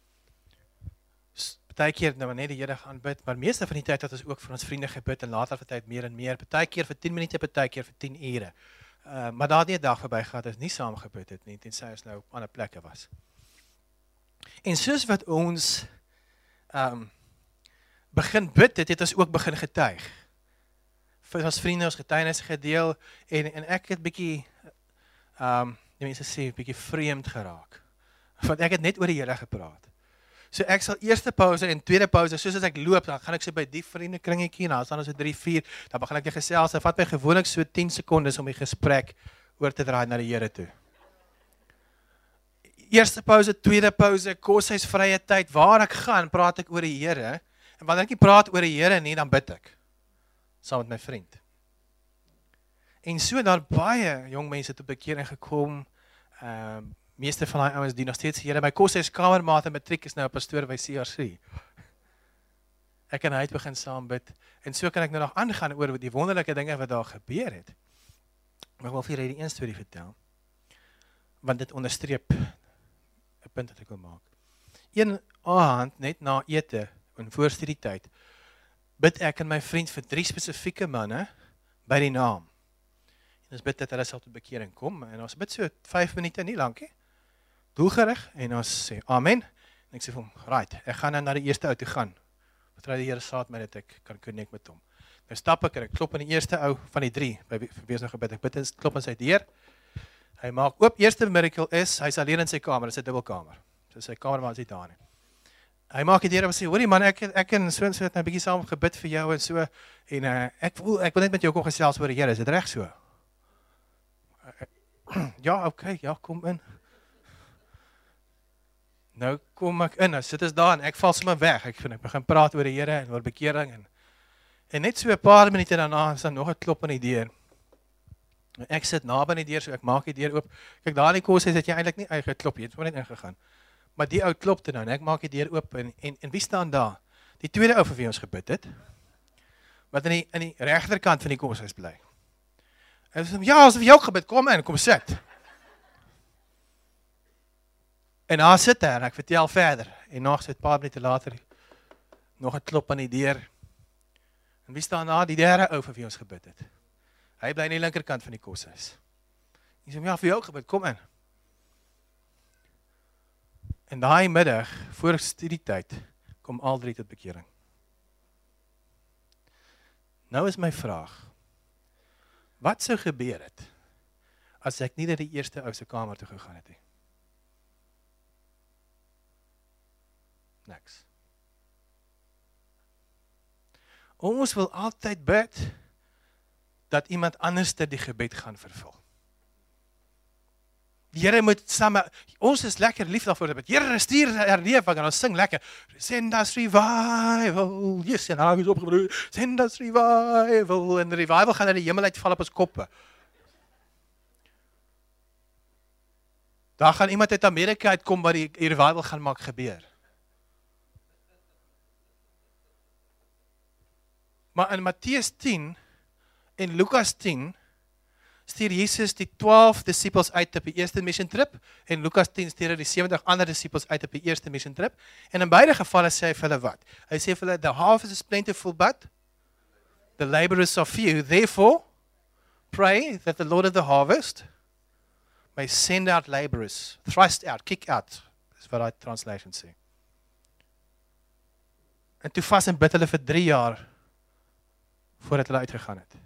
Partykeer nou net die Here gaan bid, maar meeste van die tyd het ons ook vir ons vriende gebid, en later van tyd meer en meer, partykeer vir tien minute, partykeer vir tien ure. Uh, maar daar het nie 'n dag verby gehad, as nie saam gebid het nie, tensy ons nou op ander plekke was. En soos wat ons um, begin bid het, het ons ook begin getuig. Vir ons vriende, ons getuienis gedeel, en, en ek het bietjie, um, die mense sê, bietjie vreemd geraak. Want ek het net oor die Here gepraat. So ek sal eerste pauze en tweede pauze, soos as ek loop, dan gaan ek so by die vriende kringetjie, en dan staan ons so drie, vier, dan begin ek die gesels, en vat my gewoonlik so tien sekondes om die gesprek oor te draai na die Here toe. Eerste pauze, tweede pauze, koshuis vrye tyd, waar ek gaan, praat ek oor die Here, en wanneer ek nie praat oor die Here nie, dan bid ek, saam met my vriend. En so daar baie jong mense tot bekering gekom, um, meeste van die ouens die nog steeds, Here, my koshuis kamermaat in matriek is nou 'n pastoor by C R C. Ek en hy het begin saam bid, en so kan ek nou nog aangaan oor die wonderlike dinge wat daar gebeur het. Maar ek wil vir julle die een storie vertel, want dit onderstreep 'n punt wat ek wil maak. Een aand, net na ete, in voorstudietyd, bid ek en my vriend vir drie spesifieke manne by die naam. En ons bid dat hulle sal tot bekering kom, en ons bid so vyf minute, nie lank he, doelgerig, en ons sê, amen, en ek sê vir hom, right, ek gaan nou na die eerste ou toe gaan, vertrouw die Here saad my dat ek kan connect met hom. Nou stap ek en ek klop in die eerste ou van die drie, by wie is nou gebid, ek bid en klop in sy deur, hy maak oop, eerste miracle is, hy is alleen in sy kamer, dit is 'n dubbelkamer, so sy kamer maar is nie daar nie. Hy maak die deur en sê, hoorie man, ek, ek en so en so het nou 'n bietjie saam gebid vir jou en so, en uh, ek voel, ek wil net met jou kom gesels oor die Here, is dit reg so? Ja, oké, ja, kom in. Nou kom ek in, nou sit ons daar en ek val sommer weg, ek, ek begin praat oor die Here en oor bekering, en, en net so 'n paar minute daarna is daar nog 'n klop aan die deur. Ek sit naby aan die deur, so ek maak die deur oop, kyk daar in die koshuis het jy eintlik nie uitgeklop, jy het gewoon net ingegaan. Maar die ou klopte nou, en ek maak die deur oop, en, en, en wie staan daar? Die tweede ou vir wie ons gebid het, wat in die, in die regterkant van die koshuis bly. En sy sê, ja, ons het vir jou gebid, kom in, kom sit. En daar sit hy, en ek vertel verder, en nog so 'n paar minute later, nog 'n klop aan die deur. En wie staan daar? Die derde ou vir wie ons gebid het. Hy bly aan die linkerkant van die koshuis. Hy sê, ja, vir jou gebid, kom in. En daai middag, voor studietyd, kom al drie tot bekering. Nou is my vraag, wat sou gebeur het, as ek nie na die eerste ou se kamer toe gegaan het nie? Niks. Ons wil altyd bid, dat iemand anders die gebed gaan vervul. Die Here moet saam, ons is lekker lief daarvoor, bid. Here, stuur herlewing, en ons sing lekker, send us revival, yes, en hy is opgebroei, send us revival, en revival gaan uit die hemel uitval op ons koppe. Daar gaan iemand uit Amerika uitkom, wat die revival gaan maak gebeur. Maar in Matteus tien, en Lukas tien, stuur Jesus die twaalf disciples uit op die eerste mission trip, en Lukas tien stuur hy die sewentig ander disciples uit op die eerste mission trip, en in beide gevalle sê hy vir hulle wat? Hy sê vir hulle, the harvest is plentiful, but the laborers are few, therefore, pray that the Lord of the harvest may send out laborers, thrust out, kick out, is wat die translation sê. En toe vas en bid hulle vir drie jaar, voordat hulle uitgegaan het.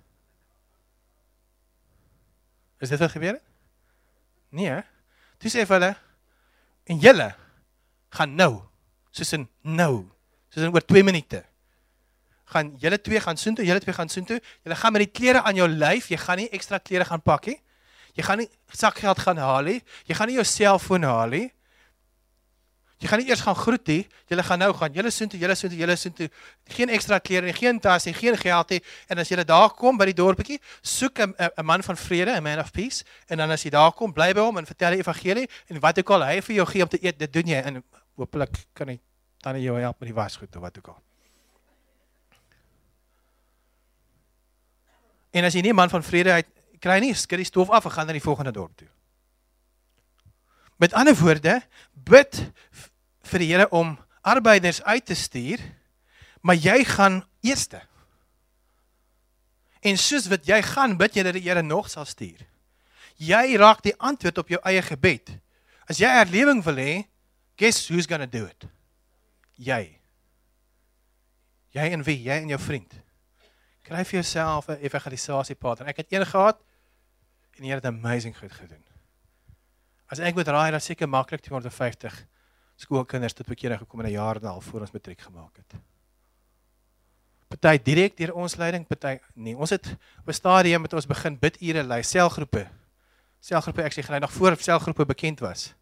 Is dit wat gebeur het? Nee, he? Toe sê vir hulle, en julle gaan nou, soos in nou, soos in oor twee minute, gaan julle twee gaan soontoe, julle twee gaan soontoe, julle gaan met die klere aan jou lyf, jy gaan nie ekstra klere gaan pak nie, jy gaan nie sakgeld gaan haal nie, jy gaan nie jou selfoon haal nie, jy gaan nie eers gaan groet nie, julle gaan nou gaan, julle soontoe, julle soontoe, julle soontoe, geen ekstra klere nie, geen tas nie, geen geld nie, en as julle daar kom by die dorpetjie, soek 'n man van vrede, 'n man of peace, en dan as jy daar kom, bly by hom en vertel die evangelie, en wat ook al hy vir jou gee om te eet, dit doen jy, en hopelik kan hy dan jou help met die wasgoed of wat ook al. En as jy nie 'n man van vrede uit kry nie, skit die stof af en gaan na die volgende dorp toe. Met ander woorde, bid vir die Here om arbeiders uit te stuur, maar jy gaan eerste. En soos wat jy gaan, bid jy dat die Here nog sal stuur. Jy raak die antwoord op jou eie gebed. As jy herlewing wil hê, guess who's gonna do it? Jy. Jy en wie? Jy en jou vriend. Kry vir jouself 'n evangelisasiepartner. Ek het een gehad, en die Here het amazing goed gedoen. As ek moet raai, dat seker maklik tweehonderd vyftig skoolkinders tot bekering gekom in 'n jaar en 'n half voor ons matriek gemaak het. Party direk deur ons leiding, party nee. Ons het op 'n stadium met ons begin bidure lei, selgroepe. Selgroepe ek sê gelei nog voor selgroepe bekend was.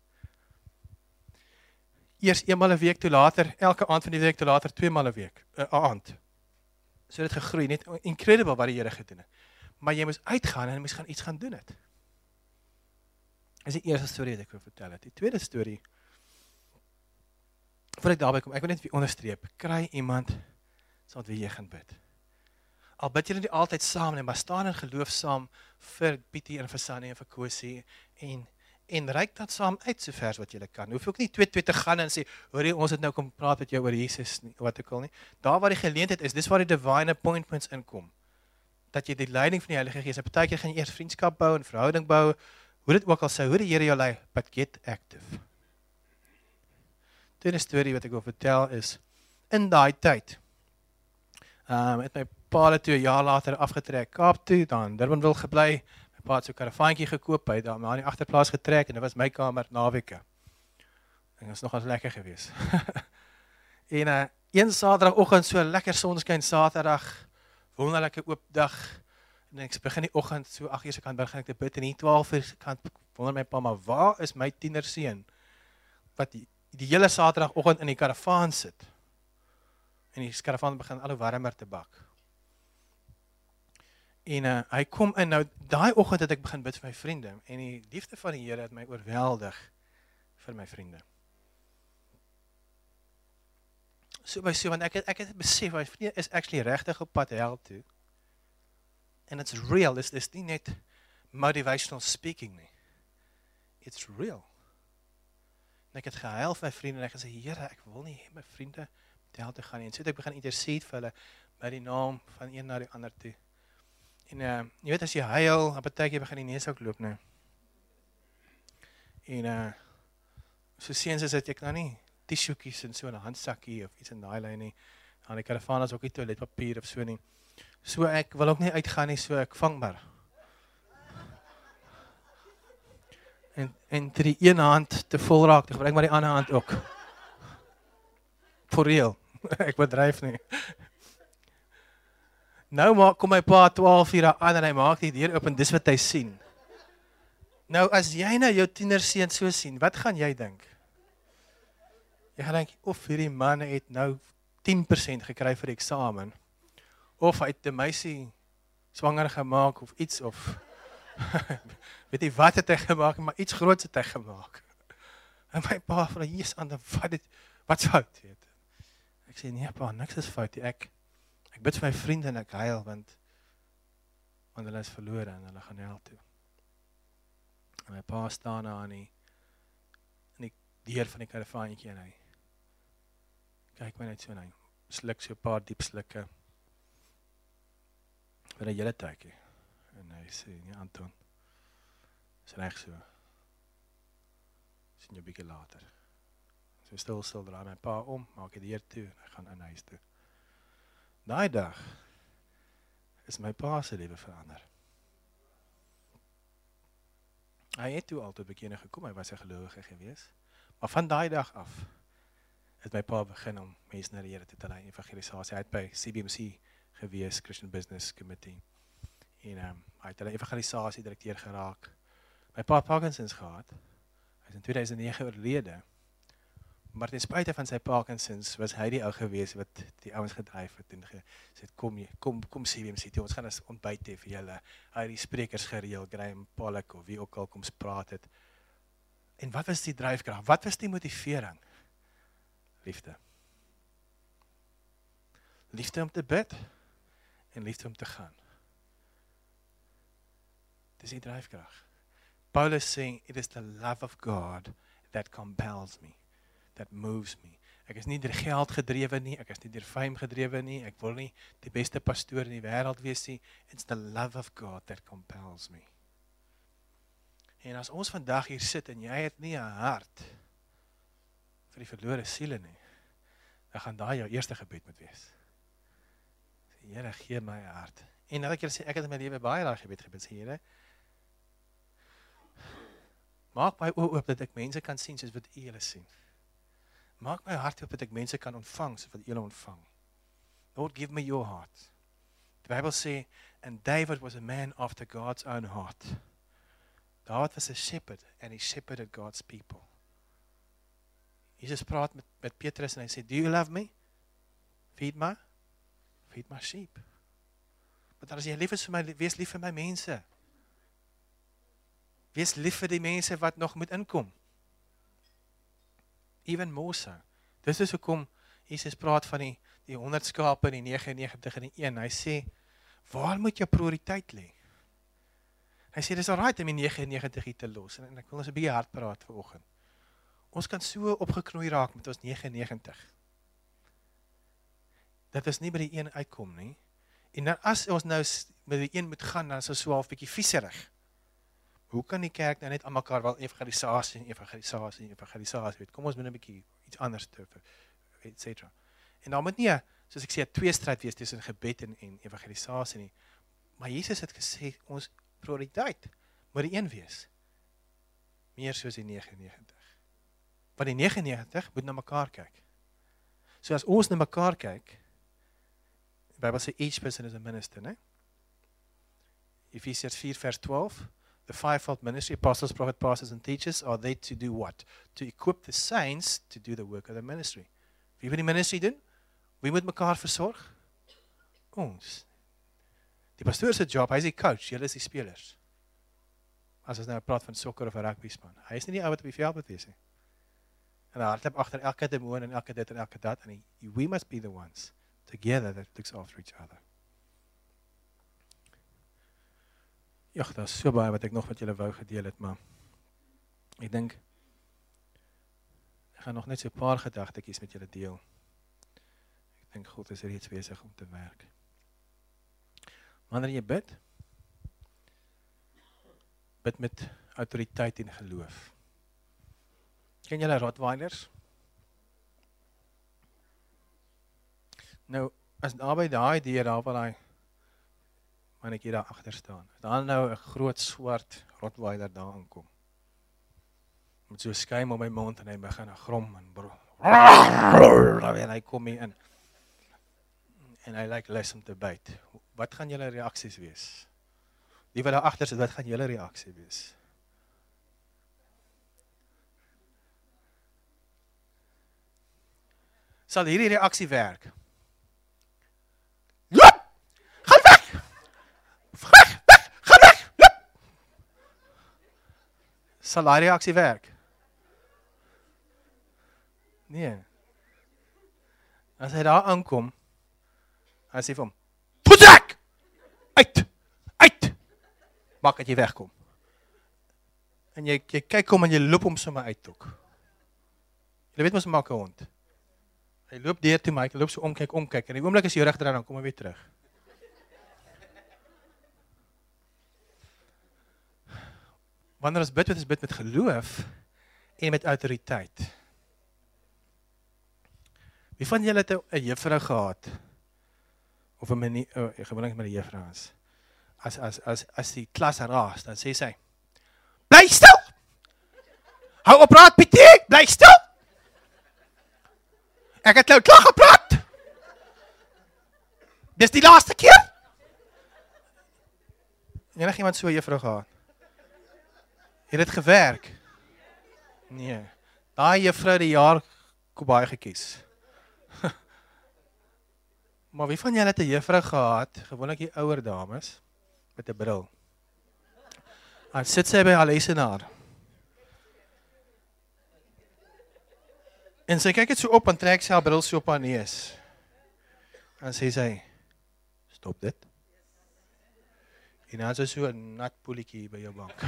Eers eenmal 'n week, toe later, elke aand van die week, toe later tweemal 'n week, 'n aand. So dit gegroei, net incredible wat die Here gedoen het. Maar jy moes uitgaan en jy moes gaan iets gaan doen het. Dis die eerste storie wat ek wil vertel het. Die tweede storie, voor ek daarby kom, ek wil net weer onderstreep, kry iemand saam wie jy gaan bid. Al bid julle nie altyd saam nie, maar staan in geloof saam vir Pietie en vir Sunny en vir Kosie en en reik dat saam uit so ver wat julle kan. Hoef ook nie twee twee te gaan en sê, hoor jy, ons het nou kom praat met jou oor Jesus nie, wat ek al nie. Daar waar die geleentheid is, dis waar die divine appointments inkom. Dat jy die leiding van die Heilige Gees, en partykeer gaan jy eers vriendskap bou en verhouding bou, hoe dit ook al sê, hoe die Here jou lei, but get active. Tweede storie wat ek wil vertel is, in daai tyd, um, het my pa het toe 'n jaar later afgetrek Kaap toe, dan Durbanville gebly, my pa het so 'n karavaantjie gekoop, hy het daar na die agterplaas getrek, en dit was my kamer naweke. En dit was nogals lekker geweest. en uh, een Saterdagoggend, so lekker sonskyn Saterdag, wonderlike oop dag, en ek begin die oggend, so agt uur se kant begin ek te bid, en die twaalf uur se kant wonder my pa, maar waar is my tienerseun, wat die, die hele Saterdagoggend in die karavaan sit, en die karavaan begin al hoe warmer te bak. En uh, hy kom in, nou daai oggend het ek begin bid vir my vriende, en die liefde van die Here het my oorweldig vir my vriende. So by so, want ek het, ek het besef, my vriende is actually regtig op pad hel toe, and it's real, dis, dis nie net motivational speaking nie, it's real. En ek het gehuil vir my vriende, en ek het gesê, Here, ek wil nie my vriende met hel te gaan nie, en so het ek begin intercede vir hulle, by die naam van een na die ander toe. En uh, jy weet as jy huil, op 'n tydjie begin die neus ook loop, nee. En uh, so seuns is dit ek nou nie tissuekies en so 'n handsakkie of iets in daai lyn nie. Aan die karavaan is ook nie toiletpapier of so nie. So ek wil ook nie uitgaan nie, so ek vang maar. En en ter die een hand te vol raak, te gebruik maar die ander hand ook. For real. Ek bedryf nie. Nou maak, kom my pa twaalf uur aan en hy maak die deur oop en dis wat hy sien. Nou as jy nou jou tienerseun so sien, wat gaan jy dink? Jy gaan dink, of hierdie man het nou tien persent gekry vir die eksamen, of hy het 'n meisie swanger gemaak of iets, of weet jy wat het hy gemaak, maar iets groots het hy gemaak. En my pa vra, Jesus, aan wat het, wat's fout? Weet? Ek sê, nee pa, niks is fout, ek Ek bid vir my vriende en ek huil, want, want hulle is verlore en hulle gaan hel toe. En my pa staan daar aan die, in die deur van die karavaantjie en hy kyk my net so en hy sluk so 'n paar diep slukke vir 'n hele tydjie. En hy sê, nee Anton, is reg so. Sien jou bietjie later. So stil stil draai my pa om, maak die deur toe en hy gaan in huis toe. Daai dag is my pa se lewe verander. Hy het toe altyd bekende gekom, hy was 'n gelowige gewees. Maar van daai dag af het my pa begin om mense na die Here toe te lei, evangelisasie. Hy het by C B M C gewees, Christian Business Committee. En um, hy het hulle evangelisasie direkteur geraak. My pa het Parkinson's gehad. Hy is in tweeduisend nege oorlede. Maar ten spyte van sy Parkinson's was hy die ou gewees wat die ouens gedryf het en gesê kom kom kom C B M C toe, ons gaan ons ontbyt hê vir julle. Hy het die sprekers gereël, Graham Pollock of wie ook al kom praat het. En wat was die dryfkrag? Wat was die motivering? Liefde. Liefde om te bid en liefde om te gaan. Dis die dryfkrag. Paulus sê, it is the love of God that compels me. That moves me. Ek is nie deur geld gedrewe nie, ek is nie deur fame gedrewe nie, ek wil nie die beste pastoor in die wêreld wees nie. It's the love of God that compels me. En as ons vandag hier sit en jy het nie 'n hart vir die verlore siele nie, dan gaan daai jou eerste gebed moet wees. Sê, Here, gee my 'n hart. En nou ek sê, ek het in my lewe baie daai gebed gebid, sê Here, maak my oë oop dat ek mense kan sien soos wat U hulle sien. Maak my hart oop dat ek mense kan ontvang soos wat U hulle ontvang. Lord, give me your heart. Die Bybel sê, and David was a man after God's own heart. David was a shepherd and he shepherded God's people. Jesus praat met, met Petrus en hy sê, do you love me? Feed my, feed my sheep. Want as jy lief is vir my, wees lief vir my mense. Wees lief vir die mense wat nog moet inkom. Even more so. Dis is hoekom Jesus praat van die, die honderd skape en die negentig en negentig en die een. Hy sê, waar moet jou prioriteit lê? Hy sê, dis alright om die negentig en negentig hier te los. En ek wil ons 'n bietjie hard praat vanoggend. Ons kan so opgeknoei raak met ons negentig en negentig. Dat ons nie by die een uitkom nie. En dan as ons nou by die een moet gaan, dan is ons so half bietjie vieserig. Hoe kan die kerk nou net aan mekaar wel evangelisasie en evangelisasie en evangelisasie weet? Kom ons moet 'n bietjie iets anders doen, et cetera. En daar moet nie, soos ek sê, 'n tweestryd wees tussen gebed en, en evangelisasie nie. Maar Jesus het gesê, ons prioriteit moet die een wees. Meer soos die negentig en negentig. Want die negentig en negentig moet na mekaar kyk. So as ons na mekaar kyk, die Bybel sê each person is a minister, né? Ephesians four vers twaalf, the fivefold ministry, apostles, prophets, pastors and teachers, are there to do what? To equip the saints to do the work of the ministry. Wie moet die ministry doen? Wie moet mekaar versorg? Ons. Die pastoor se job, hy is die coach, julle is die spelers. As ons nou praat van sokker of 'n rugby span. Hy is nie die ou wat op die veld moet wees nie. En hy hardloop agter elke demoon en elke dit en elke dat en hy, we must be the ones together that looks after each other. Ja, daar is so baie wat ek nog met julle wou gedeel het, maar ek dink ek gaan nog net so 'n paar gedagtetjies met julle deel. Ek dink God is reeds besig om te werk. Wanneer jy bid, bid met autoriteit en geloof. Ken julle Rottweilers? Nou, as daar by daai deur daar waar hy mannetjie daar agter staan, as daar nou 'n groot swart Rottweiler daar aankom, met so skuim op my mond en hy begin na grom en bro. En hy kom hier in. En hy lyk lus om te byt. Wat gaan julle reaksies wees? Die wat daar agter sit, wat gaan julle reaksie wees? Sal hierdie reaksie werk? Loop! Gaan weg! Weg! Weg! Gaan weg! Loop! Sal die reaksie werk? Nee. As hy daar aankom, hy sê vir hom, "Vertrek! Uit! Uit!" Maak dat jy wegkom. En jy, jy kyk hom en jy loop hom sommer uit ook. Jy weet mos maak 'n hond. Hy loop deur toe, maar hy loop so omkyk, omkyk, en die oomblik as jy reg draai, dan kom hy weer terug. Wanneer ons bid, ons bid met geloof en met autoriteit. Wie van julle het 'n juffrou gehad? Of 'n manie, oh, gewoonlik met die juffrou is. As as as as die klas raas, dan sê sy: "Bly stil! Hou op praat, Pietie, bly stil! Ek het nou klaar gepraat! Dis die laaste keer!" Enig iemand so 'n juffrou gehad? Het dit gewerk? Nee. Daai juffrou die jaar Kobaai gekies. Maar wie van julle het 'n juffrou gehad, gewoonlik die ouer dames, met 'n bril? Dan sit sy by haar lesenaar. En sy kyk dit so op en trek sy haar bril so op haar neus. En sê sy, "Stop dit." En dan is sy so 'n nat poelietjie by jou bank.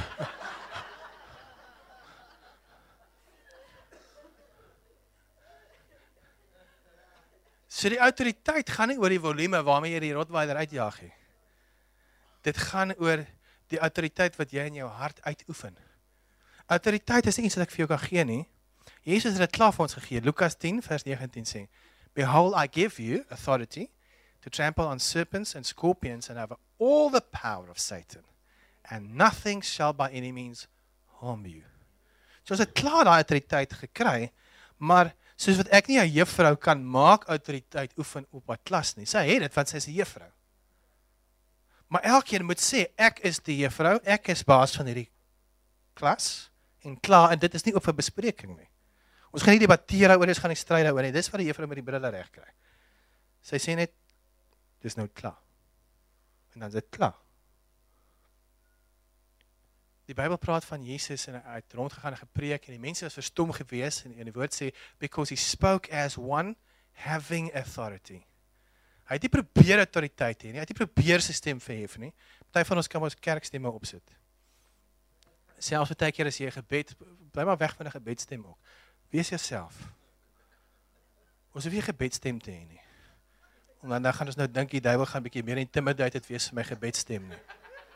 So die autoriteit gaan nie oor die volume waarmee jy die Rottweiler uitjaag nie. Dit gaan oor die autoriteit wat jy in jou hart uitoefen. Autoriteit is nie iets wat ek vir jou kan gee nie. Jesus het dit klaar vir ons gegee. Lukas ten vers negentien sê, "Behold, I give you authority to trample on serpents and scorpions and over all the power of Satan, and nothing shall by any means harm you." So ons het klaar daai autoriteit gekry, maar soos wat ek nie 'n juffrou kan maak autoriteit oefen op haar klas nie. Sy het dit want sy is 'n juffrou. Maar elkeen moet sê, ek is die juffrou, ek is baas van hierdie klas, en klaar, en dit is nie op vir bespreking nie. Ons gaan nie debatteer oor, ons gaan nie stryd oor nie, dis wat die juffrou met die brille reg kry. Sy sê net, dis nou klaar. En dan is dit klaar. Die Die Bybel praat van Jesus en hy het rondgegaan en gepreek en die mense was verstom gewees en, en die woord sê, because he spoke as one having authority. Hy het nie probeer autoriteit hê nie, hy het nie probeer sy stem verhef nie. Party van ons kan ons kerkstemme opsit. Selfs baie keer as jy gebed, bly maar weg van 'n gebedstem ook. Wees jouself. Ons hoef nie 'n gebedstem te hê nie. Want dan gaan ons nou dink die duiwel gaan bietjie meer intimidated wees vir my gebedstem nie.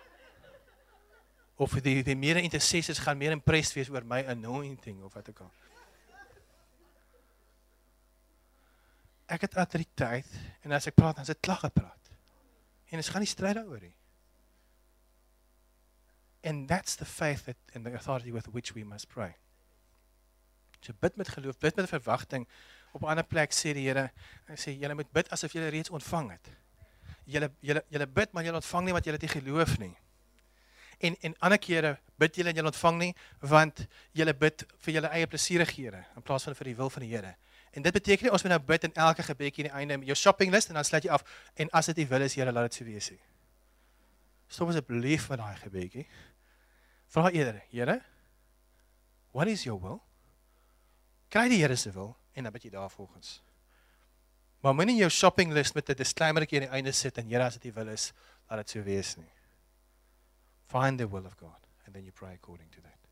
Of die, die meer intercessors gaan meer impressed wees oor my anointing, of wat ook al. Ek het autoriteit, en as ek praat, dan is dit klag gepraat. En ons gaan nie stryd daaroor nie. And that's the faith that, and the authority with which we must pray. So bid met geloof, bid met verwagting. Op 'n ander plek sê die Here, hy sê, julle moet bid asof julle reeds ontvang het. Julle, julle, julle bid, maar julle ontvang nie, want julle het nie geloof nie. En, en ander kere bid julle en julle ontvang nie, want julle bid vir julle eie plesierighede, in plaas van vir die wil van die Here. En dit beteken nie, ons moet nou bid in elke gebedjie in die einde, jou shopping list, en dan sluit jy af, en as dit die wil is, Here, laat dit so wees nie. Stop asseblief met daai gebedjie. Vra eerder, Here, what is your will? Kry die Here se wil, en dan bid jy daar volgens. Maar moenie jou shopping list met 'n disclaimertjie aan die einde sit, en Here, as dit die wil is, laat dit so wees nie. Find the will of God, and then you pray according to that.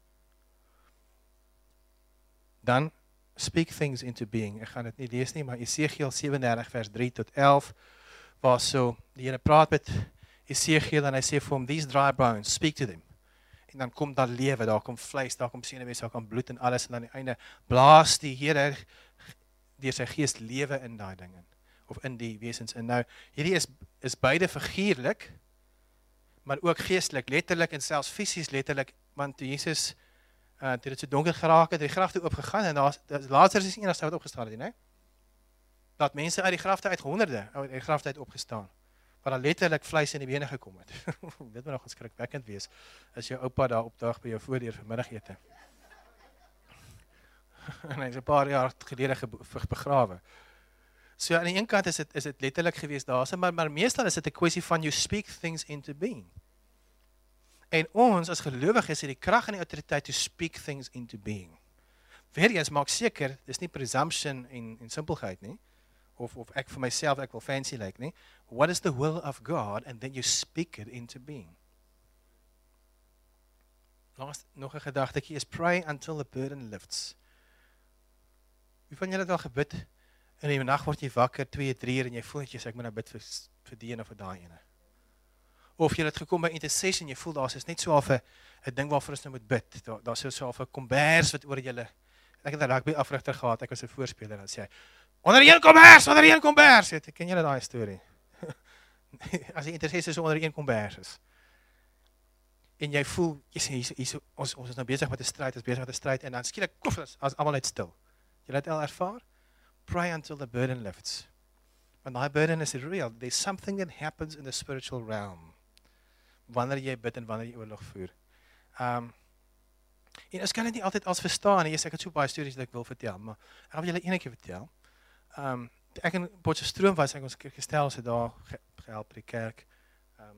Dan, speak things into being. Ek gaan dit nie lees nie, maar Esegiel sewendertig vers drie tot elf, waar so, die Here praat met Esegiel, en hy sê vir hom, these dry bones, speak to them. En dan kom daar lewe, daar kom vleis, daar kom senuwees, daar kom bloed en alles, en aan die einde blaas die Here deur sy gees lewe in daai dinge, of in die wesens. En nou, hierdie is, is beide figuurlik, maar ook geestelik, letterlik en selfs fisies letterlik, want toe Jesus, uh, toe dit so donker geraak het, het die graf toe oopgegaan, en daar is, Lazarus is die enigste wat opgestaan het, nie? Dat mense uit die grafte uit honderde, uit die grafte uit opgestaan, waar daar letterlik vleis in die bene gekom het. Dit moet nog skrikwekkend wees, as jou oupa daar opdaag by jou voordeur vir middagete. En hy is 'n paar jaar gelede begrawe. So aan die een kant is dit is dit letterlik gewees daar, maar maar meestal is dit 'n kwessie van you speak things into being. En ons as gelowiges het die krag en die autoriteit to speak things into being. Weereens maak seker, dis nie presumption en en simpelheid nie. Of of ek vir myself ek wil fancy lyk nie. What is the will of God, and then you speak it into being. Last nog 'n gedagtetjie is pray until the burden lifts. Wie van julle het al gebid en in die nag word jy wakker twee, drie uur en jy voel net jy sê ek moet nou bid vir vir die ene of vir daai ene. Of jy het gekom by intercession, jy voel daar is net so half 'n 'n ding waarvoor ons nou moet bid. Daar daar's so half 'n kombers wat oor julle. Ek het 'n rugby afrigter gehad, ek was 'n voorspeler, dan sê hy, onder een kombers, onder een kombers. Ek ken julle daai storie. As die intercessor so onder een kombers is. En jy voel, jy sê hier hier ons ons is nou besig met 'n stryd, ons besig met 'n stryd en dan skielik kof as as almal net stil. Jy het al ervaar? Pray until the burden lifts. Want daai burden is real. There's something that happens in the spiritual realm. Wanneer jy bid en wanneer jy oorlog voer. Um en ons kan dit nie altyd als verstaan nie. Ek het so baie stories wat ek wil vertel, maar ek gaan julle eenetjie vertel. Um ek in Potchefstroom was ek ons gestel se daar ge, gehelp by die kerk. Um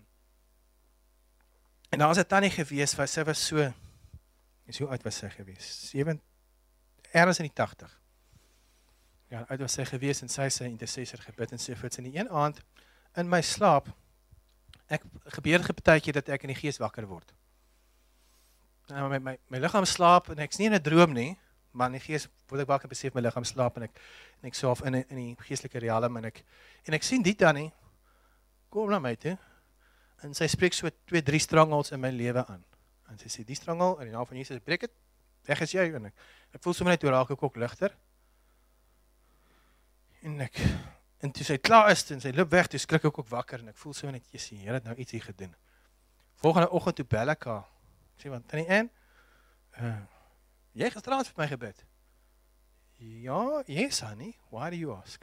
en daar was 'n tannie gewees wat sy was so is hoe oud was sy gewees? sewe ergens in die tagtig. Ja, uit was sy gewees en sy sy intercessor gebid en sê vir sy in die een aand in my slaap ek gebeur gepartytjie dat ek in die gees wakker word. Nou my my my liggaam slaap en ek's nie in 'n droom nie, maar in die gees word ek wakker besef my liggaam slaap en ek en ek slaap in in die geestelike riekalm en ek en ek sien die tannie kom na my toe en sy spreek so twee drie strangels in my lewe aan. En sy sê die strangel in die naam van Jesus breek dit. Weg is jy en ek ek voel sommer net hoe raak ek ook ligter. En ek, en toe sy klaar is, en sy loop weg, toe skrik ek ook wakker, en ek voel so net, jy Here het nou iets hier gedoen. Volgende oggend toe bel ek haar, ek sê, want Tannie Ann, uh, jy gisterand vir my gebid? Ja, yes honey, why do you ask?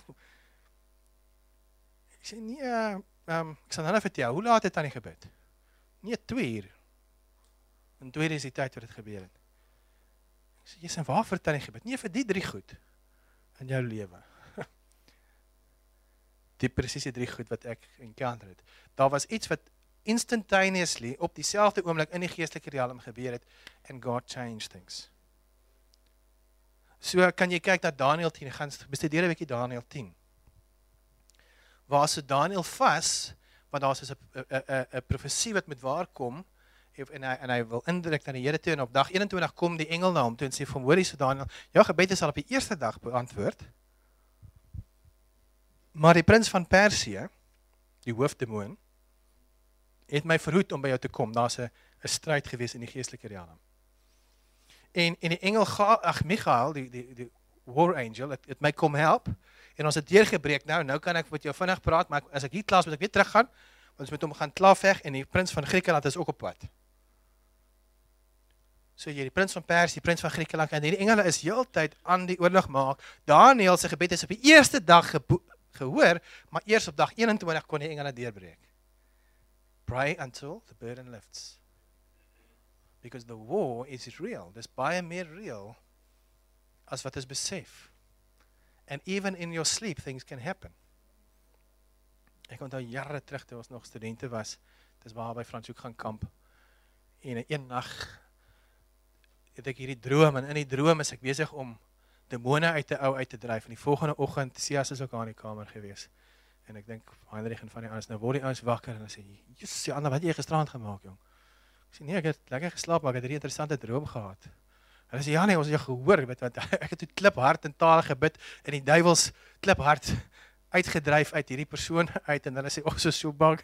Ek sê, nee, uh, um, ek sal nou vertel, hoe laat het Tannie gebid? Nee, twee uur. En twee uur is die tyd wat het gebeur het. Ek sê, jy sê, waarvoor Tannie gebid? Nee, vir die drie goed in jou lewe. Die presiese drie goed wat ek encounter het. Daar was iets wat instantaneously op dieselfde oomblik in die geestelike realm gebeur het and God changed things. So kan jy kyk na Daniël tien, gaan bestudeer 'n bietjie Daniël tien. Waar se Daniël vas, want daar is 'n 'n 'n 'n profesie wat met waar kom en hy en hy wil indruk na die Here toe en op dag eenentwintig kom die engel na hom toe en sê vir hom, hoorie, so Daniël, jou gebed is al op die eerste dag beantwoord. Maar die prins van Persië, die hoofdemoon, het my verhoed om by jou te kom. Daar's 'n 'n stryd gewees in die geestelike realm. En en die engel ag Michael, die die die war angel, het, het my kom help en ons het deurgebreek nou. Nou kan ek met jou vinnig praat, maar as ek hier klaar is, moet ek weer teruggaan, want ons moet hom gaan klaarveg en die prins van Griekeland is ook op pad. So jy die prins van Persië, die prins van Griekeland en hierdie engele is heeltyd aan die oorlog maak. Daniël se gebed is op die eerste dag gehoor, maar eers op dag eenentwintig kon die engele deurbreek. Pray until the burden lifts. Because the war is real. Dis baie meer real as wat ons besef. And even in your sleep things can happen. Ek onthou jare terug toe ons nog studente was, dis waar by Franshoek gaan kamp. En een nag het ek hierdie droom en in die droom is ek besig om demone uit 'n ou uit te dryf. En die volgende oggend Sias is ook aan die kamer gewees. En ek dink Heinrich en van die ouens, nou word die ouens wakker en hulle sê, "Jesus, die ander wat jy gisteraand gemaak, jong." Ek sê, "Nee, ek het lekker geslaap, maar ek het 'n interessante droom gehad." Hulle sê, "Ja nee, ons het jou gehoor, weet wat, ek het toe kliphard in tale gebid en die duiwels kliphard uitgedryf uit hierdie persoon uit en hulle sê, "O, so so bang."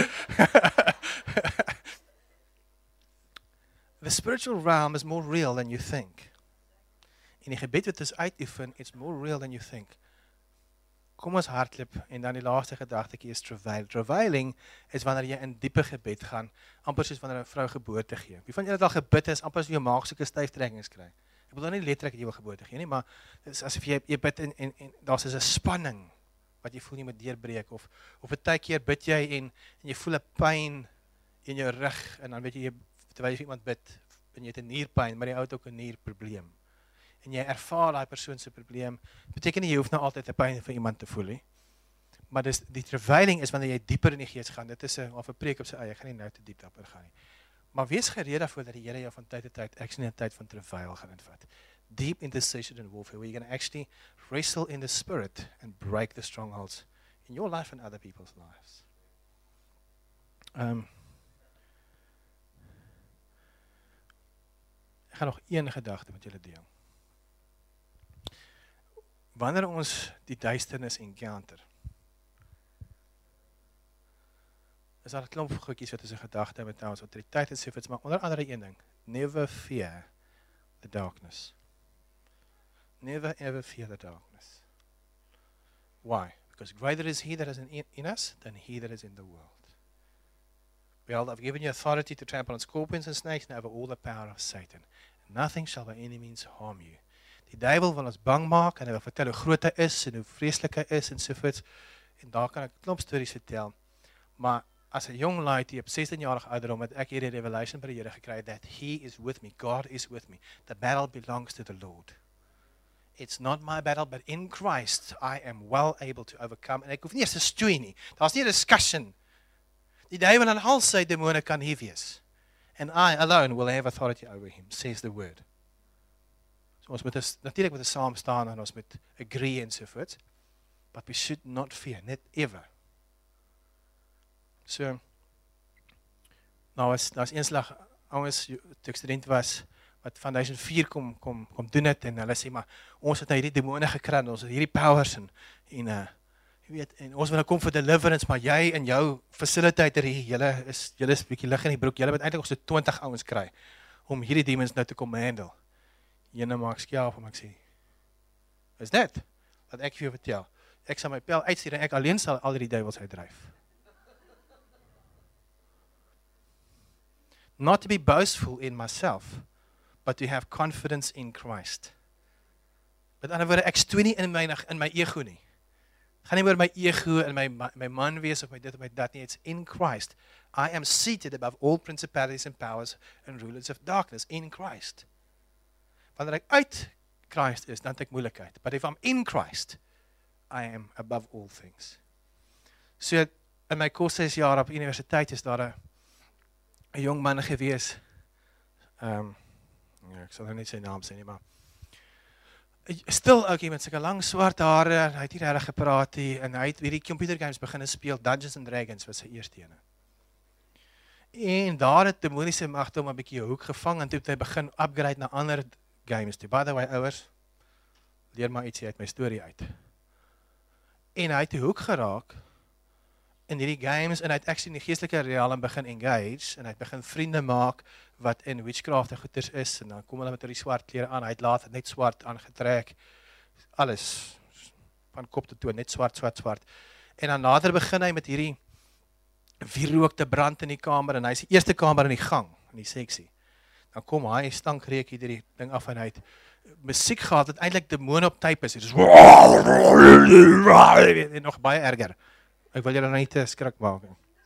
The spiritual realm is more real than you think. En die gebed wat ons uitoefen, it's more real than you think. Kom ons hardloop en dan die laaste gedagtetjie is travail. Travailing is wanneer jy in diepe gebed gaan, amper soos wanneer 'n vrou geboorte gee. Wie van julle het al gebid is amper as jy jou maag soeke styftrekkings kry? Ek bedoel nie letterlik dat jy 'n geboorte gee nie, maar dit is asof jy jy bid en en, en daar's 'n spanning wat jy voel jy moet deurbreek of of 'n tydjie bid jy en en jy voel 'n pyn in jou rug en dan weet jy, jy terwyl jy iemand bid en jy het 'n nierpyn, maar jy het ook 'n nierprobleem. En jy ervaar daai persoon se probleem, beteken nie jy hoef nou altyd 'n pyn vir iemand te voel nie. Maar dis die travailing is wanneer jy dieper in die gees gaan. Dit is 'n of 'n preek op sy eie, ek gaan nie nou te diep daaroor gaan nie. Maar wees gereed daarvoor dat die Here jou van tyd tot tyd actually 'n tyd van travail gaan invat. Deep intercession and warfare, where you're going to actually wrestle in the spirit and break the strongholds in your life and other people's lives. Um, ek gaan nog een gedagte met julle deel. Wanneer ons die duisternis encounter, is daar 'n klomp goedjies wat ons in gedagte met ons autoriteit en sê, maar onder andere een ding, never fear the darkness. Never ever fear the darkness. Why? Because greater is he that is in, in us than he that is in the world. Behold, I've given you authority to trample on scorpions and snakes and over all the power of Satan. Nothing shall by any means harm you. Die duiwel wil ons bang maak en hy wil vertel hoe groot hy is en hoe vreeslik hy is en sovoorts. En daar kan ek 'n klomp stories vertel. Maar as 'n jong laaitie op sestien-jarige ouderdom het ek hierdie revelation by die Here gekry that he is with me, God is with me. The battle belongs to the Lord. It's not my battle, but in Christ I am well able to overcome. En ek hoef nie eens te stoei nie. Daar's nie 'n discussion. Die duiwel en al sy demone kan hier wees. And I alone will have authority over him, says the word. So ons moet natuurlik met 'n saam staan en ons moet agree en so voort. But we should not fear, not ever. So, nou was, nou was eenslag, ouens, toe ek student was, wat van duisend vier kom, kom, kom doen het, en hulle sê, maar ons het nou hierdie demone gekry, en ons het hierdie powers, en, en, uh, jy weet, en ons wil nou kom vir deliverance, maar jy en jou facilitator hier, jylle is, jylle is bykie lig in die broek, jylle moet eintlik ons so twintig ouens kry, om hierdie demons nou te kom handle. Jyne maak skjaaf, om ek sê, is dit, wat ek vir jou vertel, ek sal my pel uitstuur, en ek alleen sal al die duivels uitdryf. Not to be boastful in myself, but to have confidence in Christ. Met ander woorde, ek stoei nie in my, in my ego nie. Het gaan nie oor my ego en my, my man wees of my dit of my dat nie. It's in Christ. I am seated above all principalities and powers and rulers of darkness in Christ. Wanneer ek uit Christ is, dan het ek moeilikheid. But if I'm in Christ, I am above all things. So, in my kosses jaar op universiteit is daar 'n 'n jong man gewees. Ehm um, ja, ek sal nou nie sy naam sê nie, maar stil ouetjie met sulke lang swart hare, en hy het nie regtig gepraat nie, en hy het hierdie computer games begin speel, Dungeons and Dragons was sy eerste ene. En daar het demoniese magte hom 'n bietjie hoek gevang, en toe het hy begin upgrade na ander games toe. By the way, ouers, leer maar ietsie uit my storie uit. En hy het die hoek geraak in hierdie games, en hy het actually in die geestelike realm begin engage, en hy het begin vriende maak, wat in witchcraft en goeders is, en dan kom hulle met die swart klere aan, hy het later net swart aangetrek, alles, van kop tot toe, net swart, swart, swart, en dan later begin hy met hierdie wierook te brand in die kamer, en hy is die eerste kamer in die gang, in die seksie, dan kom hy, stankreek hier die ding af, en hy het musiek gehad, het eintlik demoon op type is, het is nog baie erger, ek wil julle nou nie te skrik maak.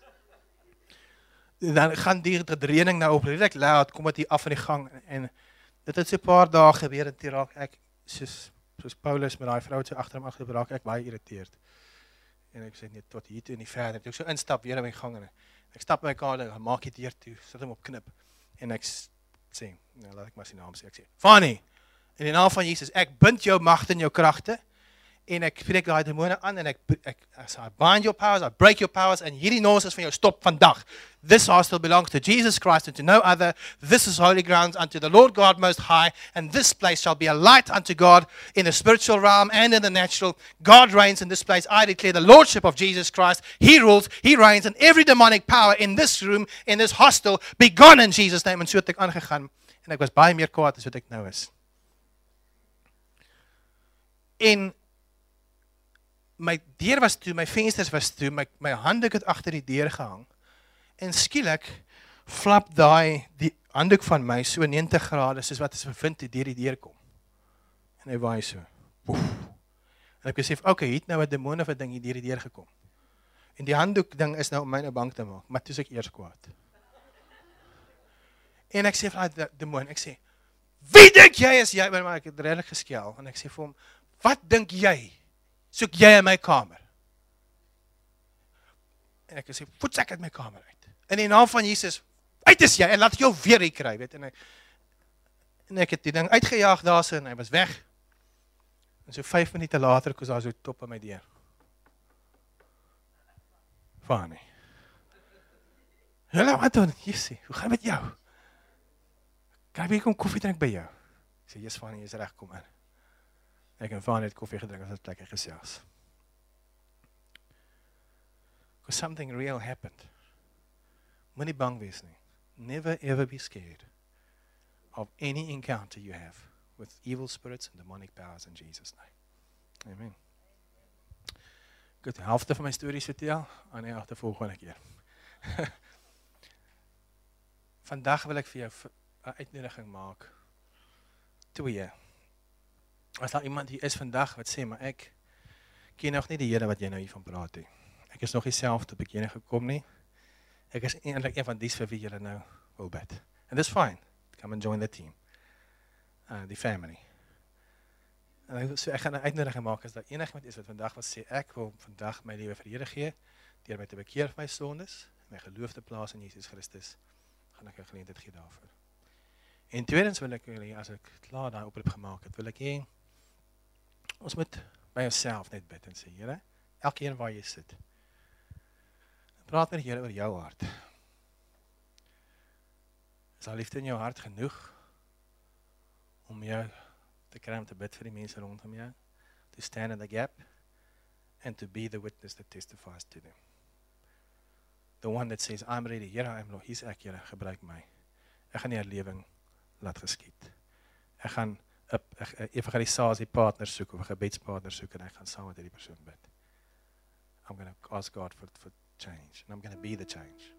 Dan gaan die redening nou op, redelijk loud, kom het hier af in die gang, en dit het so 'n paar dae gebeur, en toe raak ek, soos, soos Paulus met die vrou het so achter hom afgeloop, raak ek baie irriteerd. En ek sê, nee, tot hier toe en nie verder, toe ek so instap weer in my gang, en ek stap my kamer, en maak die deur toe, sit hom op knip, en ek sê, nou laat ek maar sy naam sê, ek sê, Fanny, in die naam van Jesus, ek bind jou magte en jou kragte, en ek spreek daai demone aan, en ek, ek, as I bind your powers, I break your powers, en hierdie nonsens van jou stop vandag. This house still belongs to Jesus Christ and to no other. This is holy grounds unto the Lord God Most High, and this place shall be a light unto God in the spiritual realm and in the natural. God reigns in this place. I declare the Lordship of Jesus Christ. He rules, He reigns, and every demonic power in this room, in this hostel, be gone in Jesus' name. En so het ek aangegaan, en ek was baie meer kwaad as wat ek nou is. En my deur was toe, my vensters was toe, my, my handdoek het agter die deur gehang, en skielik flap daai, die handdoek van my so negentig grade, soos wat is bevind die deur die deur kom. En hy waai so, poef. En ek besef, ok, hier het nou 'n demoon of 'n ding hier deur die deur gekom. En die handdoek ding is nou om my nou bang te maak, maar toe is ek eers kwaad. En ek sê vir die demoon, ek sê, wie dink jy is jy? Maar ek het redelijk geskel, en ek sê vir hom, wat dink jy? Soek jy in my kamer? En ek sê, voets ek uit my kamer uit. In die naam van Jesus, uit is jy, en laat jou weer hier kry, weet, en ek, en ek het die ding uitgejaag daar so, en hy was weg. En so vyf minute later, koos daar so top aan my deur. Fanny. Hallo Anton, Jessie, hoe gaan met jou? Kan ek kom koffie drink by jou? Ek sê, yes Fanny, jy is reg, kom in. Ek en Fanny het koffie gedrink, as het lekker gesels. Because something real happened. Moenie bang wees nie. Never ever be scared of any encounter you have with evil spirits and demonic powers in Jesus' name. Amen. Goed, helfte van my stories vertel, aan die helfte volgende keer. Vandag wil ek vir jou 'n uitnodiging maak. Twee. As daar iemand hier is vandag wat sê, maar ek ken nog nie die Here wat jy nou hiervan praat nie. Ek is nog nie self tot bekering gekom nie. Ek is eintlik een van dies vir wie julle nou wil bid. And that's fine. Come and join the team. Uh, die family. En ek, so ek gaan 'n uitnodiging maak as daar enigiemand is wat vandag wil sê, ek wil vandag my lewe vir die Here gee, deur my te bekeer van my sondes, my geloof te plaas in Jesus Christus, gaan ek 'n geleentheid gee daarvoor. En tweedens wil ek julle, as ek klaar daai oproep gemaak het, wil ek hê, ons moet by jouself net bid en sê, Here, elkeen waar jy sit, praat met die Here oor jou hart. Is daar liefde in jou hart genoeg om jou te kry om te bid vir die mense rondom jou, to stand in the gap, and to be the witness that testifies to them. The one that says, I'm ready, here I am, Lord, hier's ek, Here, gebruik my. Ek gaan die herlewing laat geskied. Ek gaan 'n evangelisasie partner soek, of 'n gebedspartner soek, en ek gaan saam met hierdie persoon bid. I'm going to ask God for, for change, and I'm going to be the change.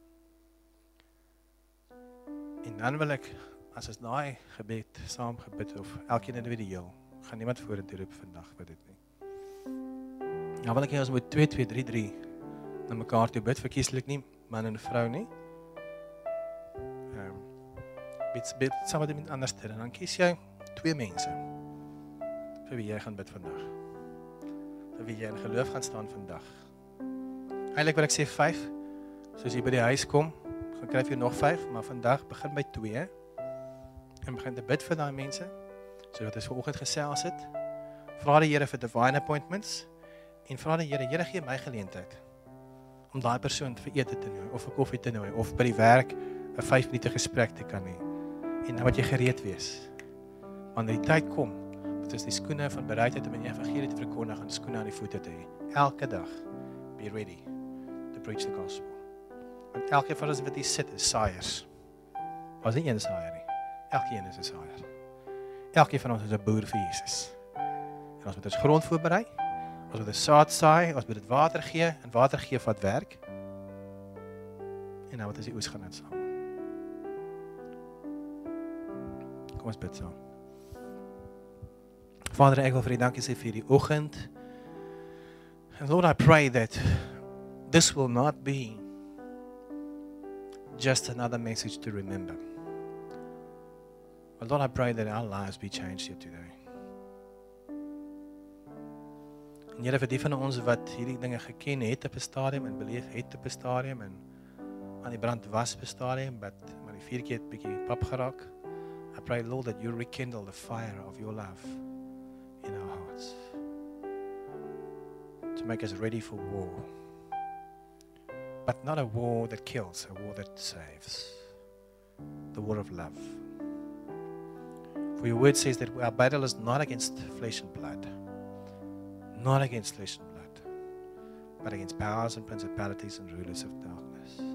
En dan wil ek, as ons daai gebed saam gebid, of elkeen individueel, gaan niemand vorentoe roep vandag vir dit nie. Nou wil ek hê ons moet twee twee drie drie na mekaar toe bid, verkieslik nie man en vrou nie. Ehm um, bid bid saam met iemand anders ter, en dan kies jy twee mense vir wie jy gaan bid vandag. Vir wie jy in geloof gaan staan vandag. Eintlik wil ek sê vyf. So as jy by die huis kom, gaan kry jy nog vyf, maar vandag begin by twee. En begin te bid vir daai mense. So wat ons vanoggend gesels het. Vra die Here vir divine appointments en vra die Here, Here gee my geleentheid om daai persoon vir ete te nooi of vir koffie te nooi of by die werk 'n vyf minute gesprek te kan hê. En dan moet jy gereed wees. Wanneer die tyd kom, dit is die skoene van bereidheid om die evangelie te verkondig en skoene aan die voete te hê. Elke dag be ready to preach the gospel. Want elke van ons wat hier sit is saaiers. Was nie een saaier nie. Elkeen is 'n saaier. Elkeen van ons is 'n boer vir Jesus. En ons moet ons grond voorberei. Ons moet die saad saai, ons moet dit water gee en water gee wat werk. En nou wat is die oes gaan insamel. Kom ons bid saam. Vader, ek wil vir U dankie sê vir die oggend. And Lord, I pray that this will not be just another message to remember. But Lord, I pray that our lives be changed here today. En Here, vir die van ons wat hierdie dinge geken het op 'n stadium en beleef het op 'n stadium en aan die brand was op 'n stadium, but maar die vuurtjie het bietjie pap geraak. I pray, Lord, that you rekindle the fire of your love in our hearts. To make us ready for war. But not a war that kills, a war that saves. The war of love. For your word says that our battle is not against flesh and blood. Not against flesh and blood. But against powers and principalities and rulers of darkness.